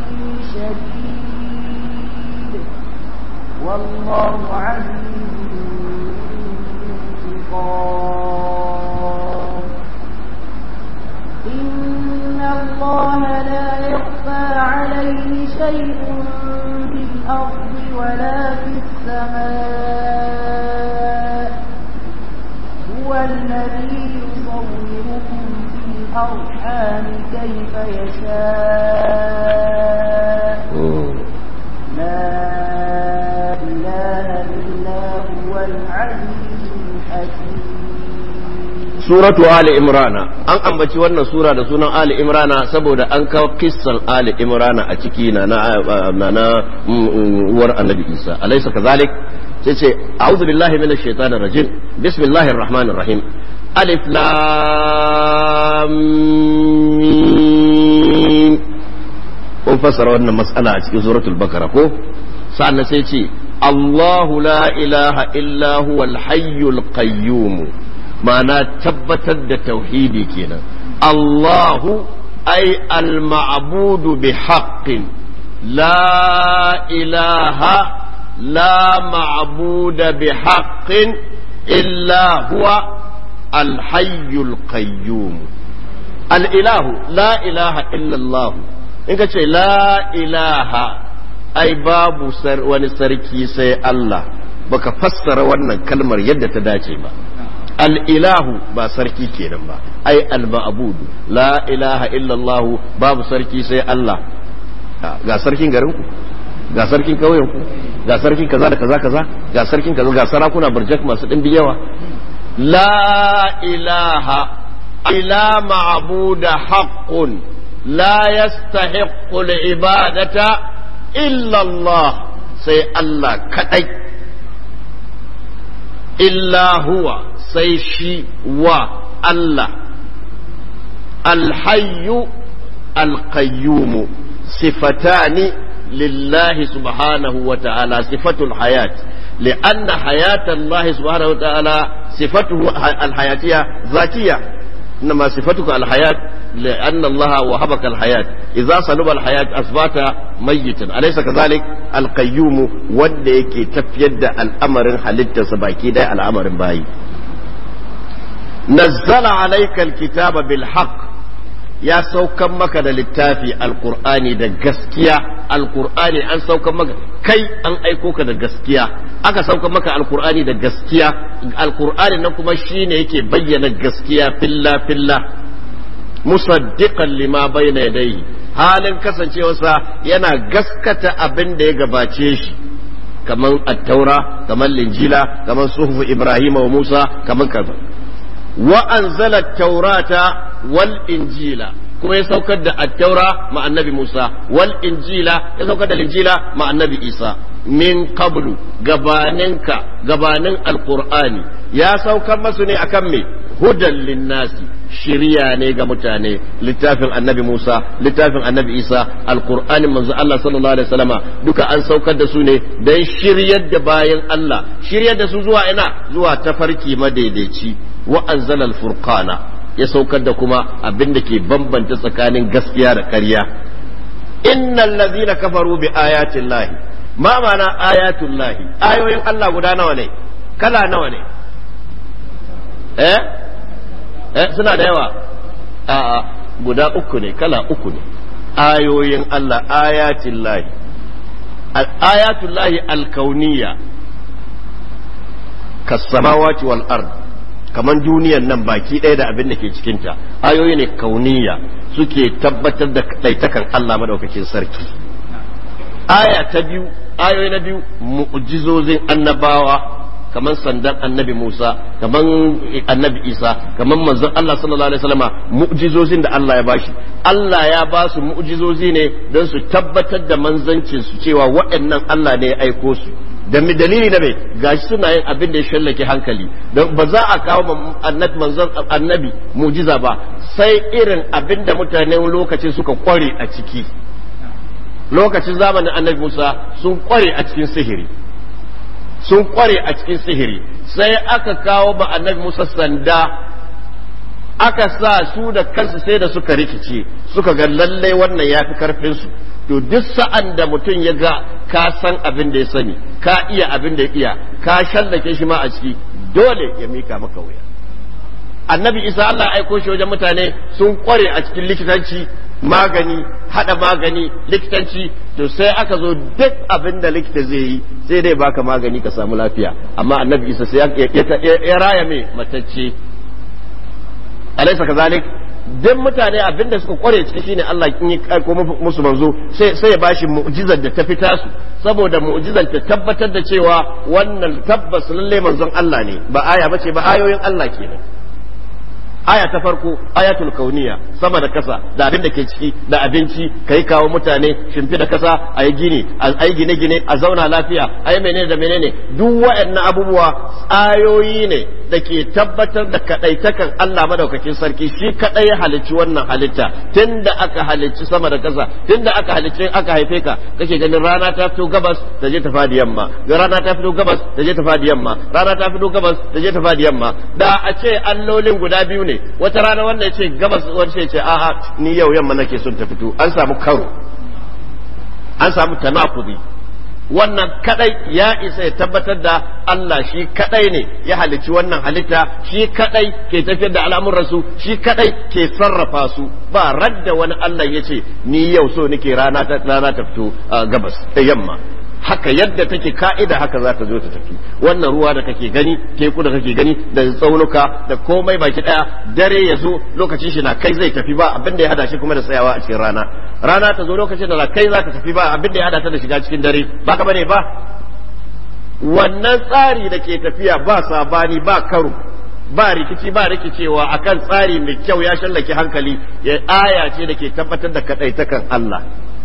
شديد والله عزيز انتقام إن الله لا يخفى عليه شيء في الأرض ولا في السماء هو الذي يصوركم في الأرحام كيف يشاء لا إله إلا هو العزيز الحكيم. suratu Ali Imrana an ambaci wannan sura da sunan Ali Imrana saboda an kawo kissan Ali Imrana a ciki na uwar Annabi Isa alaysa kazalik sai ce a'udhu billahi minash shaitanir rajim bismillahir rahmanir rahim alif lam mim kun fassara wannan mas'ala a cikin suratul Baqara ko sannan sai ce Allahu la ilaha illa huwal hayyul qayyum ma'ana tabbatar da tauhidi kenan Allahu ay al-ma'budu bi haqqin la ilaha la ma'buda bi haqqin illa huwa al-hayyul qayyum al-ilahu la ilaha illa Allah in ka ce la ilaha ai babu wani sarki sai Allah baka fassara wannan kalmar yadda ta dace ba al'ilahu ba sarki kenan ba ai al-ma'budu la ilaha illallah babu sarki sai Allah ga sarkin garinku ga sarkin kauyenku ga sarkin kaza da kaza kaza ga sarkin kaza ga sarakuna burjak masu dimbi yawa la ilaha illa ma'buda haqqun la yastahiqqu al-ibadata illa Allah sai Allah kadai illa huwa sai shi wa Allah alhayyu alqayyumu sifatani lillahi subhanahu wa ta'ala sifatul hayat لأن حياة الله سبحانه وتعالى صفته الحياتية ذاتية إنما صفتك الحياة لأن الله وهبك الحياة إذا صلب الحياة أثبات ميتا أليس كذلك القيوم وديك تفيد الأمر حلت سباكي ده الأمر باي نزل عليك الكتاب بالحق يا سوكم مكة للتافي القرآن ده قسكيا القرآن أن سوكم مكة كي أن أيكوك ده قسكيا أكا سوكم مكة القرآن ده قسكيا القرآن نكم الشين يكي بيّن قسكيا في الله musaddiqan lima bayna yadayhi halin kasancewarsa yana gaskata abin da ya gabace shi kaman at-taura kaman linjila kaman suhuf ibrahim wa musa kaman kaza wa anzala at-taurata wal injila kuma ya saukar da at-taura ma annabi musa wal injila ya saukar da linjila ma annabi isa min qablu gabanin alqur'ani ya saukar masu ne akan me hudan linnasi shiriya ne ga mutane littafin annabi Musa littafin annabi Isa alqur'anin manzo Allah sallallahu alaihi wasallama duka an saukar da su ne dan shiryar da bayan Allah shiryar da su zuwa ina zuwa tafarki madaidaici wa anzala alfurqana ya saukar da kuma abin da ke bambanta tsakanin gaskiya da ƙarya innal ladhina kafaru bi ayati llahi ma ma'ana ayatul lahi ayoyin Allah guda nawa ne kala nawa ne suna da yawa a'a guda uku ne kala uku ne ayoyin Allah ayatul lahi ayatul lahi alkauniyya kas-samawati wal ard kaman duniyan nan baki ɗaya da abin da ke cikin ta ayoyi ne kauniyya suke tabbatar da daitakan Allah madaukakin sarki aya ta biyu ayoyi na biyu mu'jizozin annabawa kaman sandan annabi Musa kaman annabi Isa kaman manzon Allah sallallahu alaihi wasallama mu'jizozin da Allah ya bashi Allah ya ba su mu'jizozi ne don su tabbatar da manzancin su cewa waɗannan Allah ne ya aiko su da dalili da mai gashi suna yin abin da ya shallake hankali don ba za a kawo manzon annabi mu'jiza ba sai irin abin da mutanen lokacin suka kware a ciki lokacin zamanin annabi Musa sun kware a cikin sihiri sai aka kawo ba annabi Musa sanda aka sa su da kansu sai da suka rikice suka ga lallai wannan ya fi karfin su to duk sa'an da mutum ya ga ka san abin da ya sani ka iya abin da ya iya ka shallake shi ma a ciki dole ya mika maka wuya annabi Isa Allah aiko shi wajen mutane sun kware a cikin likitanci magani hada magani likitanci to sai aka zo duk abin da likita zai yi sai dai baka magani ka samu lafiya amma annabi Isa sai ya raya mai matacce alaysa kazalik duk mutane abin da suka kware ciki shine Allah in ya aiko musu manzo sai ya bashi mu'jizar da ta fita su saboda mu'jizar ta tabbatar da cewa wannan tabbas lalle manzon Allah ne ba aya bace ba ayoyin Allah kenan aya ta farko ayatul kauniya sama da kasa da abin da ke ciki da abinci kai kawo mutane shimfi da kasa a yi gini a yi gine-gine a zauna lafiya a yi menene da menene duk waɗannan abubuwa ayoyi ne da ke tabbatar da kadaitakan Allah madaukakin sarki shi kadai ya halicci wannan halitta tunda aka halicci sama da kasa tunda aka halicci aka haife ka kake ganin rana ta fito gabas ta je ta fadi yamma rana ta fito gabas ta je ta fadi yamma rana ta fito gabas ta je ta fadi yamma da a ce allolin guda biyu ne wata rana wanda ya ce gabas wanda ya ce a'a ni yau yamma nake son ta fito an samu karo an samu tanakudi wannan kadai ya isa ya tabbatar da Allah shi kadai ne ya halicci wannan halitta shi kadai ke tafiyar da al'amuransu shi kadai ke sarrafa su ba radda wani Allah ya ce ni yau so nake rana ta fito gabas da yamma haka yadda take ka'ida haka za ta zo ta tafi wannan ruwa da kake gani teku da kake gani da tsaunuka da komai baki daya dare ya zo lokacin shi na kai zai tafi ba abin da ya hada shi kuma da tsayawa a cikin rana ta zo lokacin da na kai za ta tafi ba abin da ya hada ta da shiga cikin dare ba ka bane ba wannan tsari da ke tafiya ba sabani ba karo ba rikici ba rikicewa akan tsari mai kyau ya shallake hankali ya aya ce da ke tabbatar da kadaitakan Allah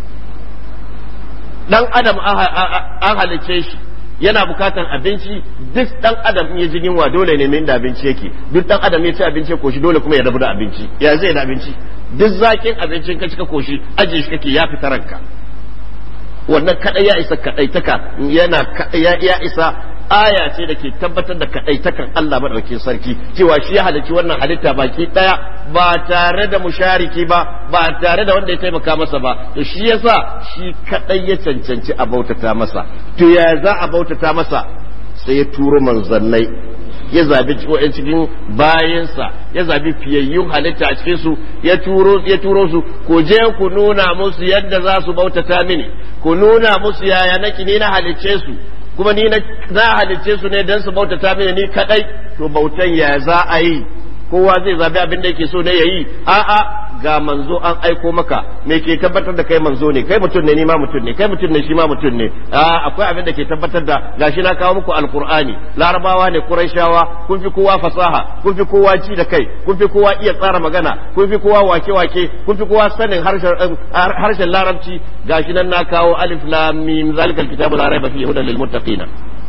dan adam an halice shi yana bukatan abinci duk dan adam ya ji yunwa dole ne mai da abinci yake duk dan adam ya ci abinci koshi dole kuma ya rabu da abinci ya zai da abinci duk zakin abincin ka cika koshi aje shi kake ya fita ranka wannan kadai ya isa kadaitaka ya isa aya ce da ke tabbatar da kadaitakan Allah madaukakin sarki cewa shi ya halicci wannan halitta baki daya ba tare da mushariki ba tare da wanda ya taimaka masa ba to shi yasa shi kadai ya cancanci a bautata masa to ya za a bautata masa sai ya turo manzannai ya zabi cikin bayansa ya zabi fiyayyun halitta a cikin su ya turo su ku je ku nuna musu yadda za su bautata mini ku nuna musu yaya nake ni na halicce su kuma ni na halicce su ne don su bautata mini ni kadai to bautan ya za a yi kowa zai zabi abin da yake so ne yayi a'a ga manzo an aiko maka me ke tabbatar da kai manzo ne kai mutum ne ni ma mutum ne kai mutum ne shi ma mutum ne akwai abin da ke tabbatar da gashi na kawo muku alqur'ani larabawa ne quraishawa kun fi kowa fasaha kun fi kowa ci da kai kun fi kowa iya tsara magana kun fi kowa wake kun fi kowa sanin harshen larabci gashi nan na kawo alif lam mim zalikal kitabu la raiba fihi hudan lil muttaqin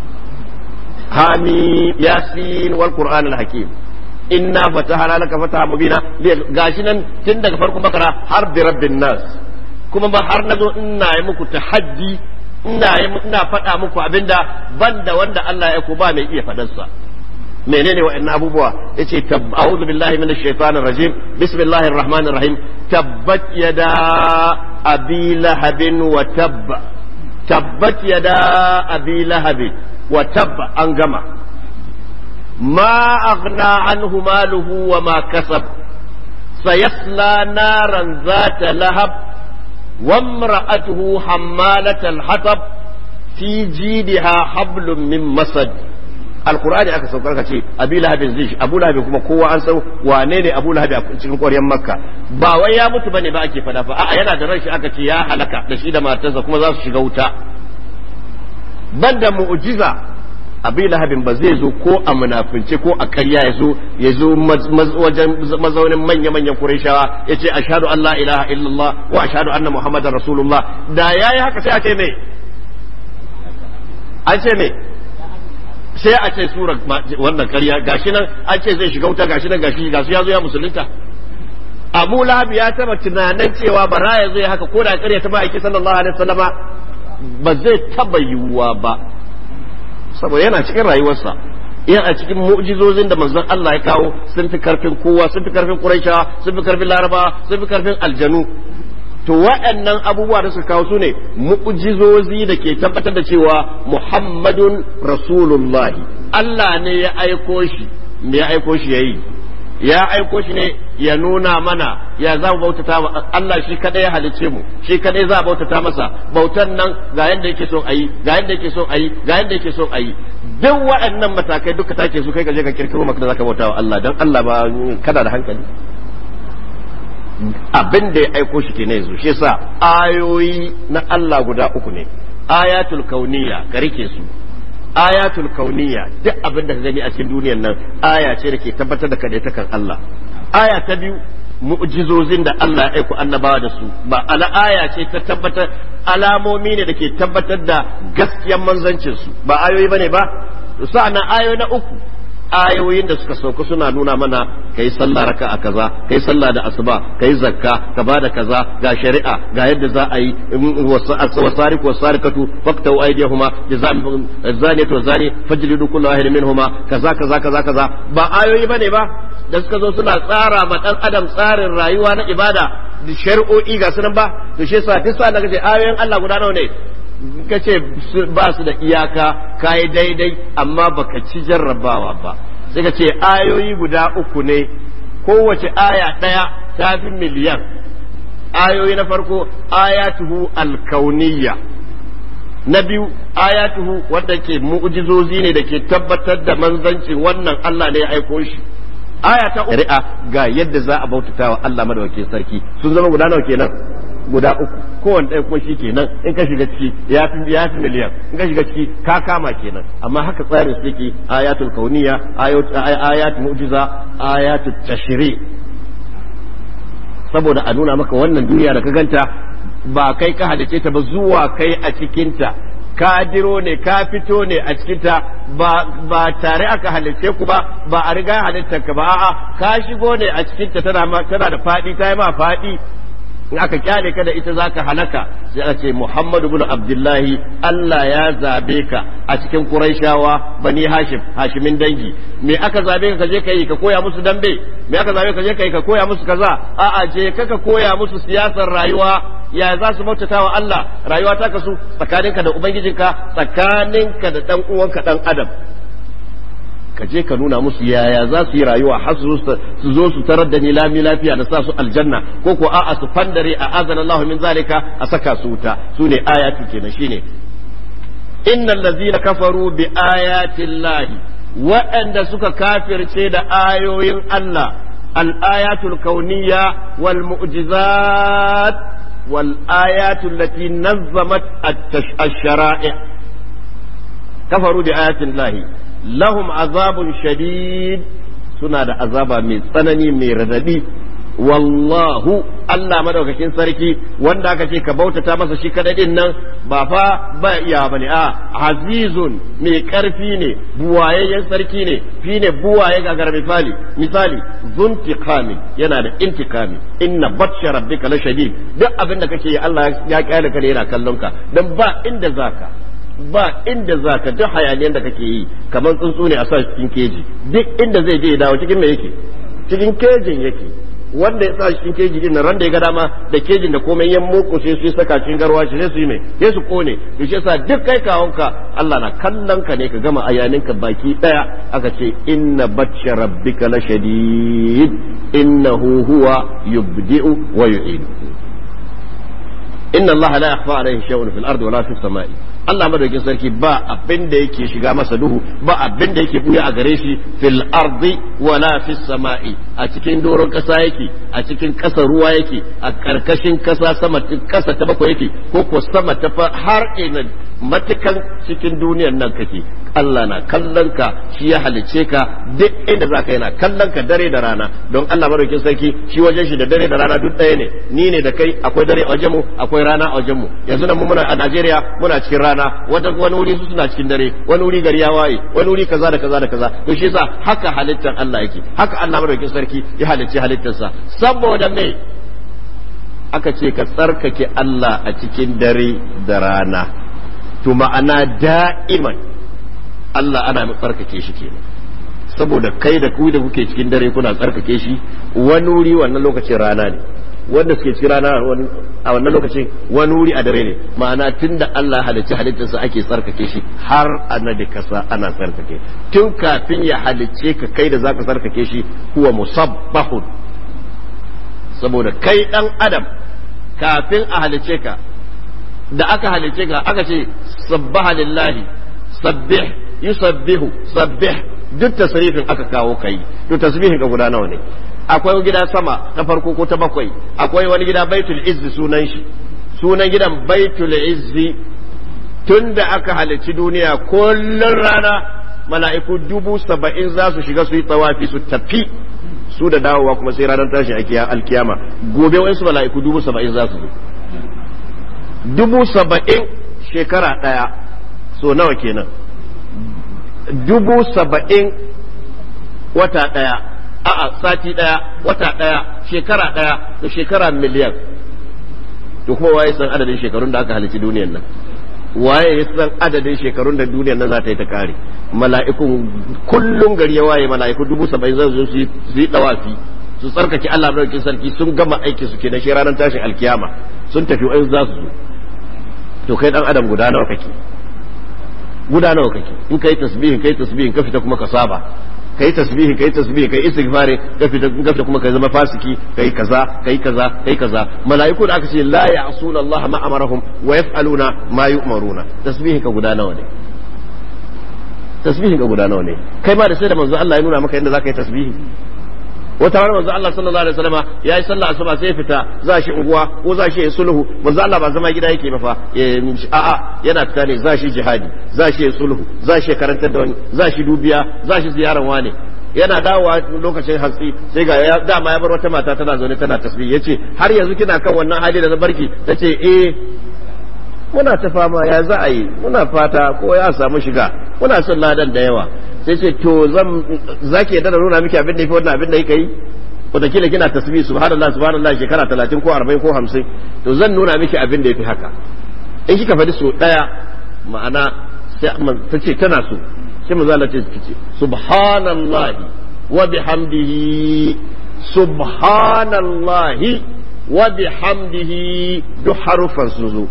hamim yasin wal qur'anil hakim inna fatahana laka fataha mubina gashi nan tun daga farkon bakara har bi rabbin nas kuma ba har nazo ina yi muku tahaddi ina faɗa muku abinda banda wanda Allah ya ko ba mai iya faɗar sa menene wa'annan abubuwa yace a'udhu billahi minash shaitanir rajim bismillahir rahmanir rahim tabbat yada abi lahabin wa tabba tabbat yada abi lahabin wa tabba an gama ما أغنى عنه ماله وما كسب سيصلى نارا ذات لهب وامرأته حمالة الحطب في جيدها حبل من مسد القرآن aka saukar ka ce Abi Lahab zai Abu Lahab kuma kowa an san wane ne Abu Lahab a cikin ƙwaryar Makka ba wai ya mutu bane ba ake fada fa a'a yana da ran shi aka ce ya halaka da shi da matarsa kuma za su shiga wuta banda mu'jiza Abi Lahabin ba zai zo ko a munafince ko a karya ya zo wajen mazaunin manya-manyan Qurayshawa yace ashhadu an la ilaha illallah wa ashhadu anna muhammadar rasulullah da yayi haka sai a ce me sai a ce surar wannan karya gashi nan an ce zai shiga wuta gashi nan gashi ya zo ya musulunta. Abu Lahab ya taba tunanin cewa bara ya zo ya haka ko da karya ta ma'aiki sallallahu alaihi wasallama ba zai taba yiwuwa ba saboda yana cikin rayuwarsa yana cikin mu'jizozin da manzon Allah ya kawo sun fi karfin kowa sun fi karfin Quraisha sun fi karfin Laraba sun fi karfin aljanu. To waɗannan abubuwa da suka kawo su ne mu'jizozi da ke tabbatar da cewa Muhammadun Rasulullahi Allah ne ya aiko shi. Me ya aiko shi yayi? Ya aiko shi ne ya nuna mana ya za mu bautata wa Allah shi kadai ya halice mu shi kadai za a bautata masa bautan nan ga yanda yake son ayi ga yanda yake son ayi ga yanda yake son ayi duk waɗannan matakai duka take su kai ka je ka kirkiro maka da zaka bauta wa Allah dan Allah ba kada da hankali. Abin da ya aiko shi kenan yanzu shi yasa ayoyi na Allah guda uku ne ayatul kauniyya ka rike su ayatul kauniyya duk abin da ka gani a cikin duniyar nan aya ce da ke tabbatar da kadaitakan Allah. Aya ta biyu mu'jizozin da Allah ya aiko annabawa da su ba ala aya ce ta tabbatar alamomi ne da ke tabbatar da gaskiyar manzancin su ba ayoyi bane ba. Sa'annan ayoyi na uku ayoyin da suka sauka suna nuna mana kai sallah raka'a kaza kai sallah da asuba kai zakka ka bada kaza ga shari'a ga yadda za a yi wasariq wasariqatu faqtu aydihuma jazaan zaniyatu wazani fajlidu kullu wahidin minhuma kaza kaza kaza kaza ba ayoyi bane ba da suka zo suna tsara ma dan adam tsarin rayuwa na ibada da shari'o'i ga sunan ba to shi yasa duk sa daga ce ayoyin Allah guda nawa ne ka ce ba su da iyaka kayi daidai amma baka ci jarrabawa ba sai ka ce ayoyi guda uku ne kowace aya ɗaya ta fi miliyan. Ayoyi na farko ayatuhu alkauniyya na biyu ayatuhu wanda ke mu'jizozi ne da ke tabbatar da manzancin wannan Allah ne ya aiko shi. Aya ta uku ga yadda za a bautata wa Allah madaukakin sarki sun zama guda nawa kenan guda uku kowanne ɗaya kuma shi kenan in ka shiga ciki ya fi miliyan in ka shiga ciki ka kama kenan amma haka tsarin su yake ayatul kauniya ayatul mu'jiza ayatul tashri saboda a nuna maka wannan duniya da ka ganta ba kai ka halice ta ba zuwa kai a cikinta ka diro ne ka fito ne a cikinta ba tare aka halice ku ba a riga halittar ka ba a'a ka shigo ne a cikinta tana da faɗi ta yi ma faɗi in aka kyale ka da ita zaka halaka sai aka ce Muhammadu ibn Abdullahi Allah ya zabe ka a cikin Qurayshawa bani Hashim Hashimin dangi me aka zabe ka je kai ka koya musu dambe me aka zabe ka je kai ka koya musu kaza a'a je ka koya musu siyasar rayuwa ya za su bautata wa Allah rayuwa ta kasu tsakaninka da ubangijinka tsakaninka da dan uwanka dan adam ka je ka nuna musu yaya za su yi rayuwa har su zo su tarar da ni lami lafiya da sa su aljanna ko ko a'a su fandare a azana Allah min zalika a saka su wuta su ne ayatu kenan shine innal ladzina kafaru bi ayati llahi waɗanda suka kafirce da ayoyin Allah al-ayatul kauniyya wal mu'jizat wal ayatu allati nazzamat ash-shara'i kafaru bi ayati llahi lahum azabun shadid suna da azaba mai tsanani mai radadi wallahu Allah madaukakin sarki wanda aka ce ka bautata masa shi kadadin nan ba fa ba iya bane azizun mai karfi ne buwayayyen sarki ne fi ne buwaye ga garbi misali zuntiqami yana da intikami inna batsha rabbika la shadid duk abin da kake yi Allah ya kyale ka ne yana kallon ka dan ba inda zaka duk hayaniyan da kake yi kamar tsuntsu ne a sa cikin keji duk inda zai je ya dawo cikin me yake cikin kejin yake wanda ya sa cikin keji din ran da ya ga dama da kejin da komai yan moko sai su saka cikin garwa shi sai su yi mai sai su kone to shi yasa duk kai kawunka Allah na kallon ka ne ka gama ayaninka baki daya aka ce inna batsha rabbika la shadid innahu huwa yubdi'u wa yu'id inna Allah la yakhfa alayhi shay'un fil ardi wala fis sama'i Allah madaukin sarki ba abin da yake shiga masa duhu ba abin da yake buya a gare shi fil ardi wala fis sama'i a cikin doron kasa yake a cikin kasa ruwa yake a karkashin kasa sama kasa ta bakwai yake ko ko sama ta har ina matukan cikin duniyar nan kake Allah na kallon ka, shi ya halice ka duk inda zaka yana kallon ka dare da rana. Don Allah madaukin sarki shi wajen shi da dare da rana duk ɗaya ne. Ni ne da kai, akwai dare a wajen mu, akwai rana a wajen mu. Yanzu nan mu muna a Najeriya muna cikin rana, wani wuri su suna cikin dare, wani wuri gari ya waye, wani wuri kaza da kaza da kaza. To shi yasa haka halittar Allah yake, haka Allah madaukin sarki ya halicce halittarsa. Saboda me aka ce ka tsarkake Allah a cikin dare da rana, to ma'ana da'iman Allah ana tsarkake shi kenan. Saboda kai da ku da kuke cikin dare kuna tsarkake shi, wani wuri wannan lokacin rana ne, wanda suke cikin rana a wannan lokacin wani wuri a dare ne. Ma'ana tunda Allah halicci halittarsa ake tsarkake shi, har annabi kasa ana tsarkake. Tun kafin ya halicce ka kai da zaka tsarkake shi, huwa musabbahun. Saboda kai dan adam kafin a halice ka, da aka halice ka aka ce sabbaha lillahi, sabbih, yusabbihu, sabbih, duk tasrifin aka kawo kai. To tasbihin ka guda nawa ne? Akwai gida sama ta farko ko ta bakwai, akwai wani gida baitul izzi sunan shi, sunan gidan baitul izzi. Tunda aka halici duniya kullun rana mala'iku 70,000 za su shiga su yi tawafi su tafi, su da dawowa kuma sai ranar tashi alkiyama. Gobe wa'insu mala'iku 70,000 za su zo. 70,000 shekara ɗaya, so nawa kenan? 70,000 wata ɗaya, a'a sati ɗaya, wata ɗaya, shekara ɗaya, da shekara miliyan. To kuma waye san adadin shekarun da aka halici duniyan nan? Waye ya san adadin shekarun da duniyar nan za ta yi ta kare? Mala'ikun kullum gari ya waye mala'iku 70,000 zai zo su yi dawafi su tsarkake Allah madaukakin sarki, sun gama aiki su kenan shi ranar tashin alkiyama sun tafi wa'in za su zo. To kai dan adam guda nawa kake? In kai tasbihin ka fita kuma ka saba, kai tasbihi kai istighfari ka fita kuma ka zama fasiki, kai kaza. Mala'iku da aka ce la ya'suna Allah ma amarahum wa yaf'aluna ma yu'maruna. Tasbihin ka guda nawa ne? Kai ma da sai da manzo Allah ya nuna maka yadda zaka yi tasbihi. Wata rana manzo Allah sallallahu alaihi wasallam yayi sallah asuba sai fita za shi unguwa ko za shi sulhu. Manzo Allah ba zama gida yake ba fa, a'a yana fita ne za shi jihadi, za shi sulhu, za shi karantar da wani, za shi dubiya, za shi ziyaran wani. Yana dawowa lokacin hantsi sai ga dama ya bar wata mata tana zaune tana tasbih. Yace har yanzu kina kan wannan hali da na barki? Tace muna ta fama, ya za a yi, muna fata ko ya samu shiga, muna son ladan da yawa. Sai ce to zaki yadda da nuna miki abin da yafi wannan abin da yake yi? Wataƙila kina tasbih subhanallah shekara 30 ko 40 ko 50, to zan nuna miki abin da yafi haka. In kika faɗi so ɗaya, ma'ana ta ce tana so, sai manzo Allah ce subhanallahi wa bihamdihi, subhanallahi wa bihamdihi, duk harufan sun zo.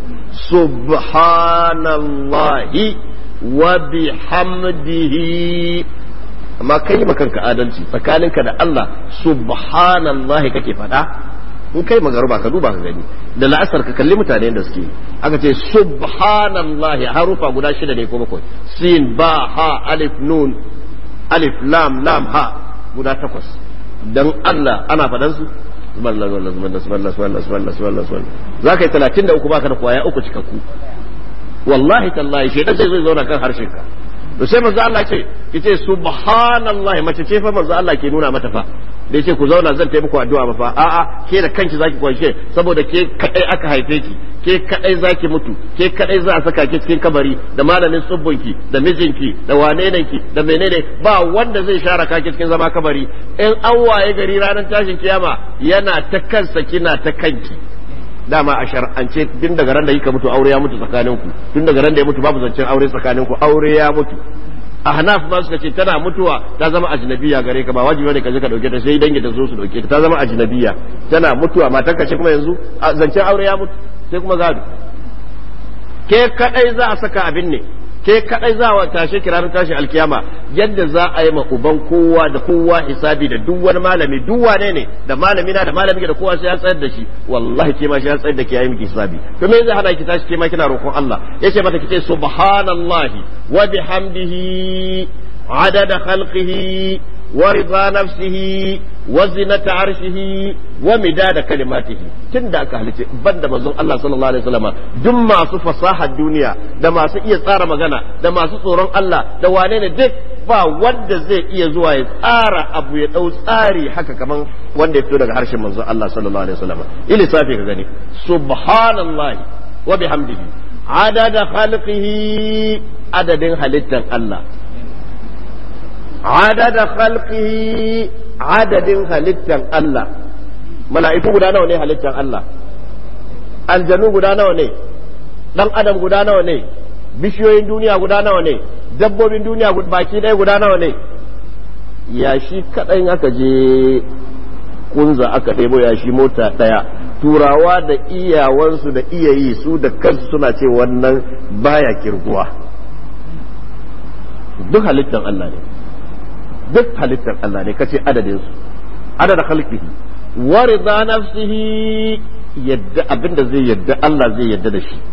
Subhanallahi wa bihamdihi. Amma kai makanka adalci tsakaninka da Allah, subhanallahi kake faɗa? In kai magaruba ka duba ka gani, da la'asar ka kalli mutane da suke, aka ce subhanallahi harufa guda 6 ne ko 7, sin ba ha alif nun alif lam ha guda 8. Dan Allah ana faɗan su subhanallah za ka yi 33 baka da kwaya 3 cikakku. Wallahi tallahi shedan zai zauna kan harshen ka. To sai manzo Allah ce kice subhanallahi, mace ce fa manzo Allah ke nuna mata fa, da yace ku zauna zan taimaka addu'a ba fa, a'a ke da kanki zaki kwanshe, saboda ke kadai aka haife ki, ke kadai zaki mutu, ke kadai za a saka ki cikin kabari da malamin tsubbunki da mijinki da wanenenki da menene, ba wanda zai share ka cikin zama kabari. In an waye gari ranar tashin kiyama yana ta kansa kina ta kanki. Dama a shar'ance tun daga ran da yika mutu aure ya mutu tsakaninku, tun daga ran da ya mutu babu zancen aure tsakaninku, aure ya mutu. Ahnaf ma suka ce tana mutuwa ta zama ajnabiya gare ka, ba wajibi ne ka je ka dauke ta, sai dangi ta zo su dauke ta zama ajnabiya. Tana mutuwa matarka ce kuma yanzu zancen aure ya mutu, sai kuma gado. Ke kadai za a saka abin ne, ke kadai za a tashe kirarin tashi alkiyama, yadda za a yi ma uban kowa da kowa hisabi da duk wani malami, duk wane ne da malami na da malami da kowa sai ya tsayar da shi. Wallahi ke ma shi ya tsayar da ke yayi miki hisabi. To me zai hana ki tashi ke ma kina roƙon Allah? Yace mata kice subhanallahi wa bihamdihi adada khalqihi ورضا نفسه وزنة عرشه ومداد كلماته tunda aka halice banda manzon Allah sallallahu alaihi wasallam duk masu fasahar duniya da masu iya tsara magana da masu tsoron Allah da wane ne duk ba wanda zai iya zuwa ya tsara abu ya dau tsari haka kaman wanda ya fito daga harshen manzon Allah sallallahu alaihi wasallam ilisafi ka gani subhanallahi wa bihamdihi adada khalqihi adadin halittan Allah adada khalqihi adadin halittan Allah mala'iku guda nawa ne halittan Allah aljanu guda nawa ne dan adam guda nawa ne bishiyoyin duniya guda nawa ne dabbobin duniya baki ɗaya guda nawa ne yashi kaɗai aka je kunza aka ɗebo yashi mota ɗaya turawa da iyawansu da iyayi su da kansu suna ce wannan baya kirguwa duk halittan Allah ne duk halittar Allah ne kace adadin su adada khalqihi wa rida nafsihi yadda abinda zai yadda Allah zai yadda da shi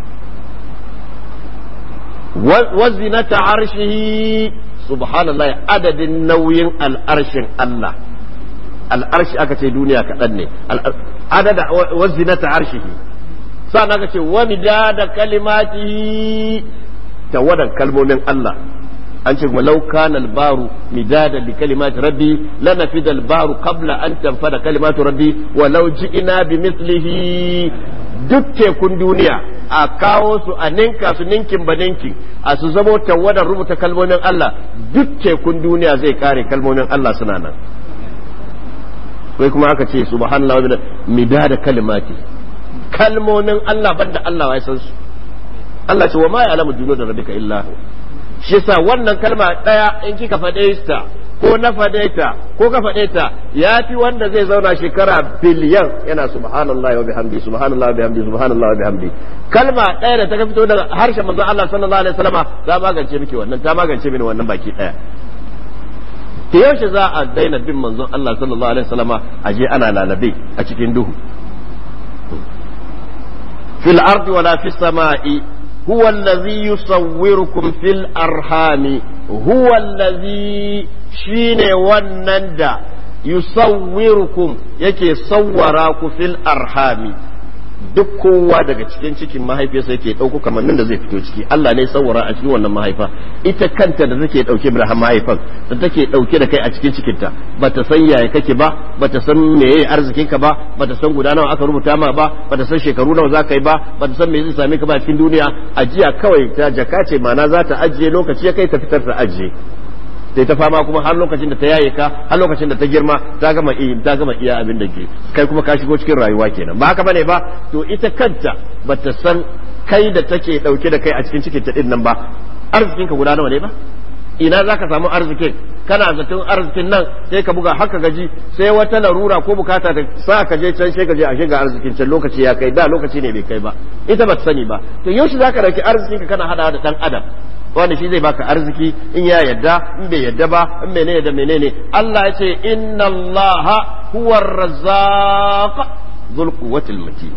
wa zinata arshihi subhanallahi adadin nauyin al'arshin Allah al'arshi aka ce duniya kaɗan ne adada wa zinata arshihi sannan aka ce wa midada kalimatihi tawadan kalmomin Allah an ce walau kana albaru midada li kalimati rabbi lanafida albaru qabla an tanfada kalimatu rabbi walau ji'ina bimithlihi duk tekun duniya a kawo su a ninka su ninkin ba ninkin a su zamo tawadar rubuta kalmomin Allah duk tekun duniya zai kare kalmomin Allah suna nan sai kuma aka ce subhanallahi midada kalimati kalmomin Allah banda Allah ya san su Allah ce wa ma ya'lamu junuda rabbika illa hu shi yasa wannan kalma daya in kika faɗe ta ko na faɗe ta ko ka faɗe ta yafi wanda zai zauna shekara biliyan yana subhanallahi wa bihamdi subhanallahi wa bihamdi subhanallahi wa bihamdi kalma daya da ta fito daga harshen manzon Allah sallallahu alaihi wasallama ta magance miki wannan ta magance mini wannan baki daya to yaushe za a daina bin manzon Allah sallallahu alaihi wasallama aje ana lalabe a cikin duhu fil ardi wala fis sama'i هو الذي يصوركم في الأرحام هو الذي شين ونندا يصوركم يكي صوراكم في الأرحام duk kowa daga cikin mahaifiyarsa yake dauko kamannin da zai fito ciki Allah ne saurara a cikin wannan mahaifa ita kanta da take dauke da mahaifan da take dauke da kai a cikin cikinta bata san yaya kake ba bata san meye arzikin ka ba bata san guda nawa aka rubuta ma ba bata san shekaru nawa za ka yi ba bata san me zai same ka ba cikin duniya ajiya kawai ta jaka ce mana za ta ajiye lokaci ya kai ta fitar ta ajiye sai ta fama kuma har lokacin da ta yaye ka har lokacin da ta girma ta gama iya abin da ke kai kuma ka shigo cikin rayuwa kenan ba haka bane ba to ita kanta bata san kai da take dauke da kai a cikin cikin ta din nan ba arzikin ka guda nawa ne ba ina zaka samu arzikin kana zaton arzikin nan sai ka buga haka gaji sai wata larura ko bukata ta sa ka je can sai ka je a shiga arzikin can lokaci ya kai da lokaci ne bai kai ba ita bata sani ba to yaushe zaka dauki arzikin ka kana hada da dan adam wanda shi zai baka arziki in ya yadda in bai yadda ba in menene da menene Allah ya ce inna Allaha huwa ar-razzaq dhul quwwatil matin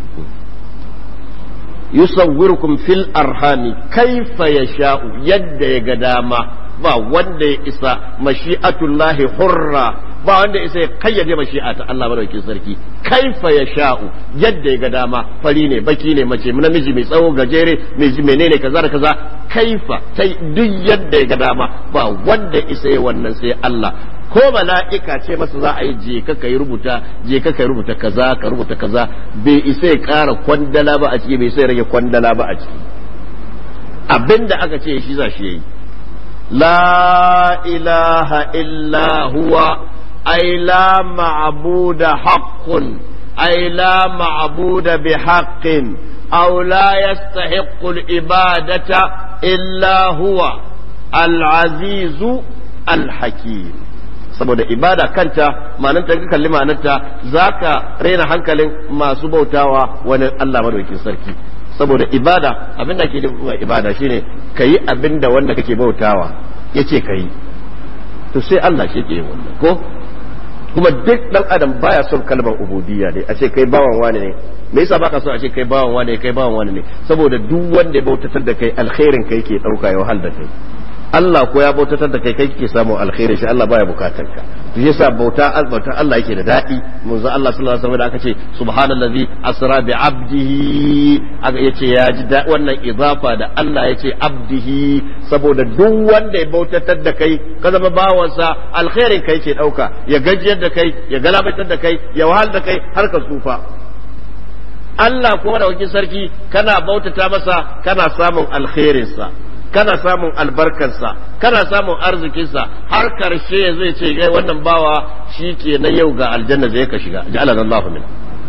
yusawwirukum fil arhami kayfa yasha'u yadda ya ga dama ba wanda ya isa mashi'atullahi hurra ba wanda isa ya kayyade mashi'a ta Allah madaukakin sarki kaifa ya sha'u yadda ya ga dama fari ne baki ne mace namiji mai tsawo gajere mai menene kaza da kaza kaifa tai duk yadda ya ga dama ba wanda isa ya wannan sai Allah ko mala'ika ce masa za a yi je ka kai rubuta kaza ka rubuta kaza bai isa ya kara kwandala ba a ciki bai isa ya rage kwandala ba a ciki abinda aka ce shi za shi yayi la ilaha illa huwa أي لا معبود حق أي لا معبود بحق أو لا يستحق العبادة إلا هو العزيز الحكيم saboda ibada kanta ma'ananta ka kalli ma'ananta zaka raina hankalin masu bautawa wani Allah madaukakin sarki saboda ibada abinda ke da ibada shine kayi abinda wanda kake bautawa yace kayi to sai Allah shi ke wannan ko kuma duk dan adam baya son kalmar ubudiyya ne a ce kai bawan wani ne me yasa baka so a ce kai bawan wani ne saboda duk wanda ya bautatar da kai alkhairin kai ke dauka ya wahal da kai Allah ko ya bautatar da kai kike samun alkhairi shi Allah baya bukatar ka to yasa bauta Allah yake da dadi manzo Allah sallallahu alaihi wasallam da aka ce subhanallazi asra bi abdihi aka yace ya ji wannan idafa da Allah yace abdihi saboda duk wanda ya bautatar da kai ka zama bawansa alkhairin kai ke dauka ya gajiyar da kai ya galabatar da kai ya wahal da kai har ka tsufa Allah kuma da wakil sarki kana bautata masa kana samun alkhairinsa kana samun albarkarsa kana samun arzikinsa har karshe ya zai ce gai wannan bawa shi ke na yau ga aljanna zai ka shiga ja'alana Allah min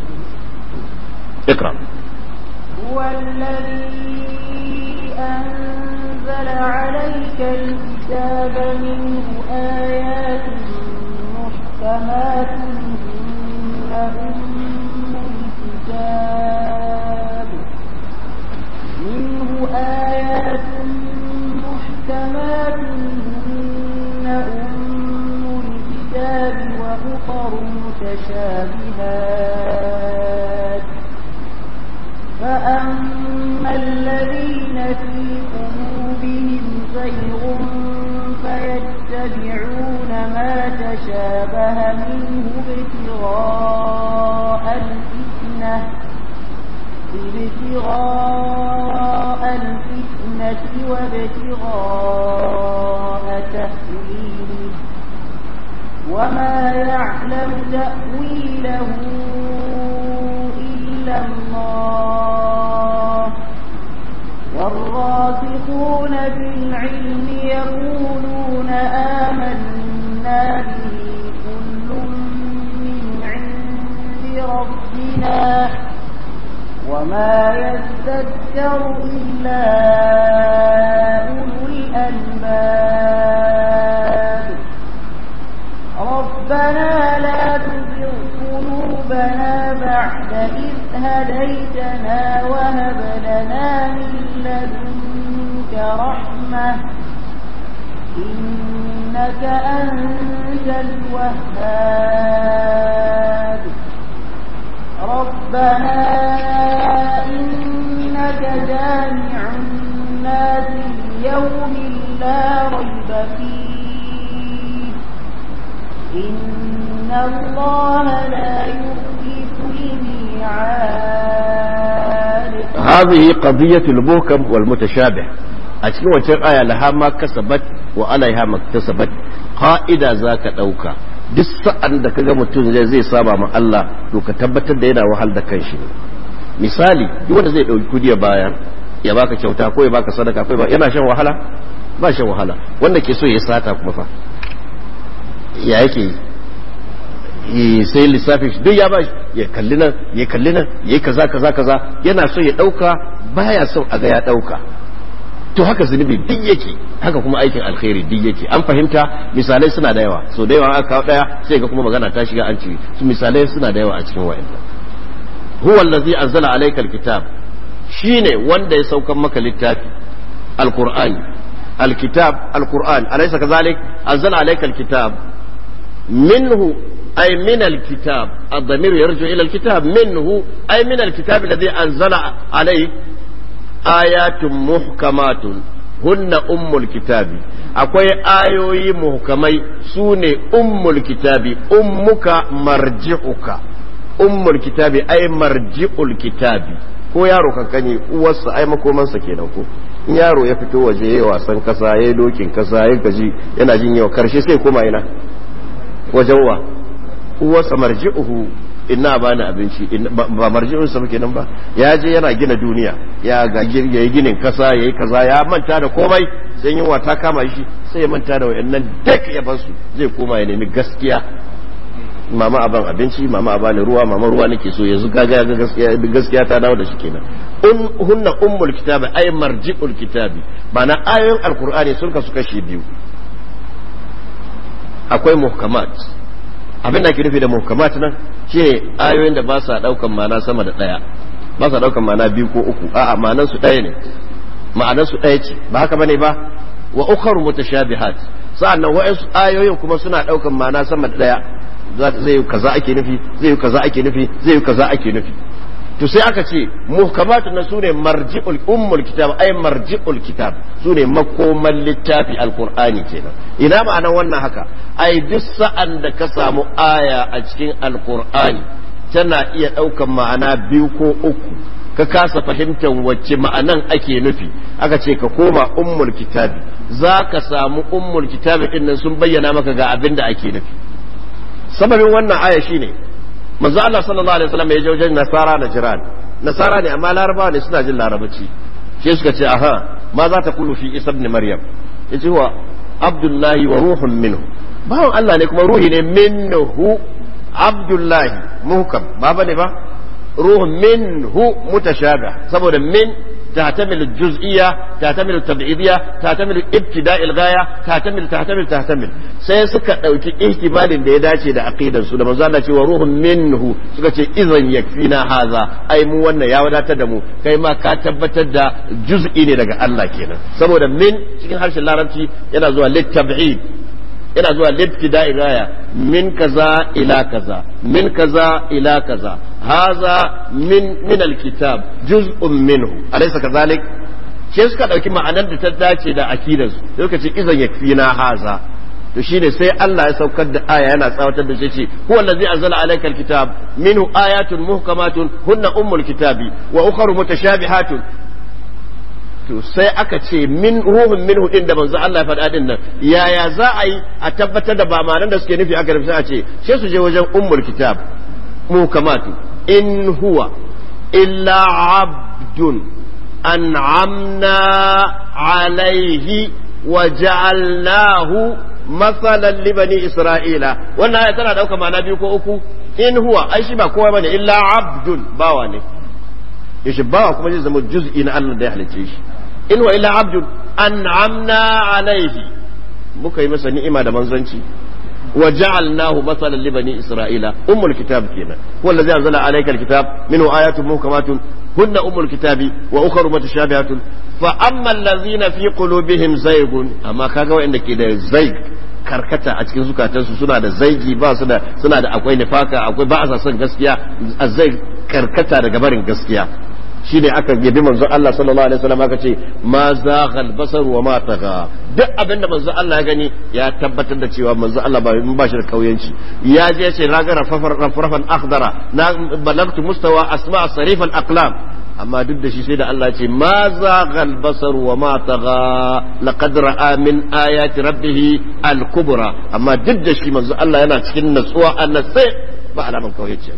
ikram wallazi anzala alayka alkitaba minhu ayatun muhkamatun ummul kitab minhu ayatun محكمات هن أم الكتاب وأخر متشابهات فأما الذين في قلوبهم زيغ فيتبعون ما تشابه منه ابتغاء الفتنة وابتغاء تأويله وما يعلم تأويله إلا الله والراسخون في العلم يقولون آمنا به كل من عند ربنا وما يذكر إلا أولو الألباب ربنا لا تزغ قلوبنا بعد إذ هديتنا وهب لنا من لدنك رحمة إنك أنت الوهاب ربنا إنك جامع الناس ليوم لا ريب فيه إن الله لا يخلف الميعاد. هذه قضية المحكم والمتشابه أشكي وجه آية لها ما كسبت وعليها ما اكتسبت قائدة ذاك أوكا duk sa'an da kaga mutum zai saba ma Allah to ka tabbatar da yana wahal da kanshi misali duk wanda zai dauki kudi ya bayar ya baka kyauta ko ya baka sadaka ko yana shan wahala ba shan wahala wanda ke so ya sata kuma fa ya yake sai lissafi duk ya bashi ya kalli nan ya yi kaza yana so ya dauka baya son a ga ya dauka to haka zunubi duk yake haka kuma aikin alkhairi duk yake an fahimta misalai suna da yawa so da yawa aka kawo daya sai ga kuma magana ta shiga an ci su misalai suna da yawa a cikin wa'annan huwa allazi anzala alayka alkitab shine wanda ya saukan maka littafi alqur'ani alkitab alqur'an alaysa kadhalik anzala alayka alkitab minhu أي من الكتاب الضمير يرجع إلى الكتاب منه أي من الكتاب الذي أنزل عليك آيات محكمات هن أم الكتاب أقوي آيوي محكمي سوني أم الكتاب أمك مرجعك أم الكتاب أي مرجع الكتاب ko yaro kankani uwarsa ai makomansa kenan ko in yaro ya fito waje yayi wasan kasa yayi dokin kasa yayi gaji yana jin yawa karshe sai koma ina wajen wa uwarsa marji'uhu ina bani abinci ba marji'unsa muke nan ba ya je yana gina duniya ya ga yayi ginin kasa yayi kaza ya manta da komai sai yunwa ta kama shi sai ya manta da wayannan duk ya bar su zai koma ya nemi gaskiya mama aban abinci mama abani ruwa mama ruwa nake so yanzu gaga gaskiya ta dawo da shi kenan hunna ummul kitabi ay marji'ul kitabi bana ayoyin alqur'ani sun kasu kashi biyu akwai muhkamat abin da ke nufi da muhkamat nan shine ayoyin da ba sa daukan ma'ana sama da daya ba sa daukan ma'ana biyu ko uku a'a ma'anar su daya ne ma'anar su daya ce ba haka bane ba wa ukharu mutashabihat sa'annan wa'ansu ayoyin kuma suna daukan ma'ana sama da daya zai yi kaza ake nufi zai yi kaza ake nufi zai yi kaza ake nufi to sai aka ce muhkamatun nan sune marji'ul ummul kitab ay marji'ul kitab sune makoman littafi alqur'ani kenan ina ma'anar wannan haka ai duk sa'an da ka samu aya a cikin alqur'ani tana iya daukan ma'ana biyu ko uku ka kasa fahimtar wacce ma'anan ake nufi aka ce ka koma ummul kitabi za ka samu ummul kitabi din nan sun bayyana maka ga abin da ake nufi sababin wannan aya shine manzo Allah sallallahu alaihi wasallam ya je wajen nasara ne amma larabawa ne suna jin larabaci sai suka ce aha ma za ta kulu fi isa ibn maryam yace huwa abdullahi wa ruhun minhu bawon Allah ne kuma ruhi ne minhu abdullahi muhkam ba bane ba روح منه متشابه سبب من تحتمل الجزئية تحتمل التبعيدية تحتمل ابتداء الغاية تحتمل sai suka ɗauki ihtimalin da ya dace da aqidan su da manzo Allah ce wa ruhun minhu suka ce idan yakfina haza ai mu wannan ya wadatar da mu kai ma ka tabbatar da juz'i ne daga Allah kenan saboda min cikin harshen larabci yana zuwa litab'id yana zuwa libtida'i gaya min kaza ila kaza min kaza ila kaza haza min alkitab juz'un minhu alaysa kadhalik sai suka dauki ma'anar da ta dace da akidar su suka ce idan yakfina haza to shine sai Allah ya saukar da aya yana tsawatar da shi huwa allazi anzala alayka alkitab minhu ayatun muhkamatun hunna ummul kitabi wa ukhra mutashabihatun to sai aka ce min ruhun minhu din da manzo Allah ya faɗa din nan yaya za a yi a tabbatar da ba ma'anar da suke nufi aka rubuta a ce sai su je wajen ummul kitab muhkamatu in huwa illa abdun an'amna alayhi wa ja'alnahu masalan li bani isra'ila wannan aya tana dauka ma'ana biyu ko uku in huwa ai shi ba kowa bane illa abdun bawa ne yashi bawa kuma zai zama juz'i na Allah da ya halice shi in wa illa abdun an'amna alayhi muka yi masa ni'ima da manzanci wa ja'alnahu masalan li bani isra'ila ummul kitab kenan huwa allazi anzala alayka alkitab minhu ayatun muhkamatun hunna ummul kitabi wa ukhra mutashabihatun fa amma allazina fi qulubihim zaygun amma kaga wanda ke da zayg karkata a cikin zukatansu suna da zaigi ba su da suna da akwai nifaka akwai ba a son gaskiya azzai karkata daga barin gaskiya shine aka yabi manzo Allah sallallahu alaihi wasallam aka ce ma zaghal basar wa ma tagha duk abinda manzo Allah ya gani ya tabbatar da cewa manzo Allah ba shi da kauyanci ya je ce ragara rafrafan akhdara na balagtu mustawa asma sarif al aqlam amma duk da shi sai da Allah ce ma zaghal basar wa ma tagha laqad ra'a min ayati rabbih al kubra amma duk da shi manzo Allah yana cikin natsuwa annasai ba alaman kauyanci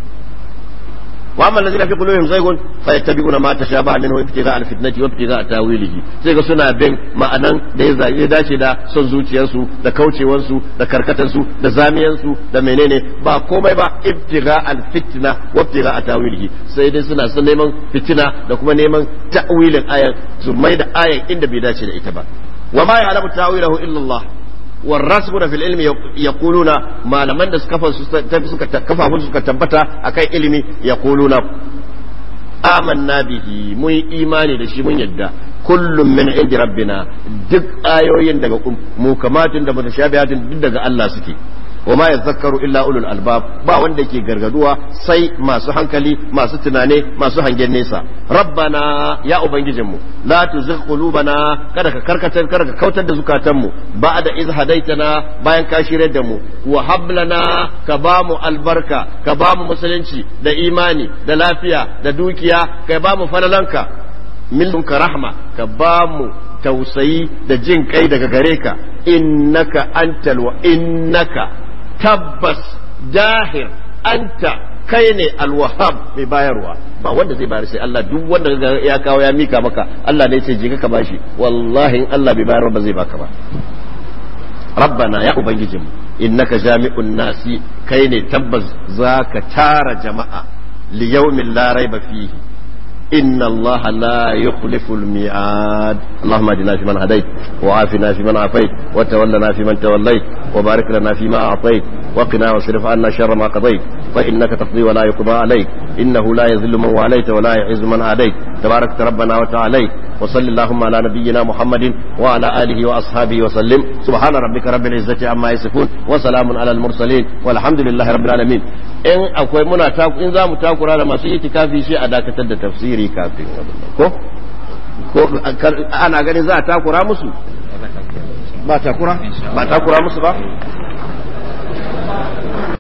واما الذين في قلوبهم زيغ فيتبعون ما تشابه منه ابتغاء الفتنه وابتغاء تاويله sai ga suna bin ma'anan da ya dace da son zuciyarsu da kaucewarsu da karkatarsu da zamiyansu da menene ba komai ba ibtigha alfitna wa ibtigha tawilihi sai dai suna son neman fitina da kuma neman ta'wilin ayan su mai da ayan inda bai dace da ita ba wa ma ya'lamu ta'wilahu illa Allah والراسخون في العلم يقولون ما لمن دس كفا suka tabbata akan ilimi yaquluna amanna bihi mun imani da shi mun yadda kullum min indi rabbina duk ayoyin daga mu kamatin da mutashabihatin duk daga Allah suke wa ma yadhakkaru illa ulul albab ba wanda ke gargaduwa sai masu hankali masu tunane masu hangen nesa rabbana ya ubangijinmu la tuzigh qulubana kada ka karkatar kada ka kautar da zukatanmu ba'da iz hadaitana bayan ka shirye da mu wa hab lana ka ba mu albarka ka ba mu musulunci da imani da lafiya da dukiya ka ba mu falalanka milka rahma ka ba mu tausayi da jin kai daga gare ka innaka antal wa innaka tabbas dahir anta kai ne alwahab mai bayarwa ba wanda zai bayar sai Allah duk wanda ya kawo ya mika maka Allah ne ya ce je ka bashi wallahi in Allah bai bayar ba zai baka ba rabbana ya ubangijinmu innaka jami'un nasi kai ne tabbas zaka tara jama'a li yawmin la raiba fihi إن الله لا يخلف الميعاد اللهم اهدنا فيمن هديت وعافنا فيمن عافيت وتولنا فيمن توليت وبارك لنا فيما أعطيت وقنا واصرف عنا شر ما قضيت فإنك تقضي ولا يقضى عليك إنه لا يذل من واليت ولا يعز من عاديت تبارك ربنا وتعالى وصل اللهم على نبينا محمد وعلى آله وأصحابه وسلم سبحان ربك رب العزة عما يصفون وسلام على المرسلين والحمد لله رب العالمين إن أكوي منا إن ذا متاكر على مسيح كافي شيء أداك تد تفسيري كافي ko ana ganin za a takura musu ba takura musu ba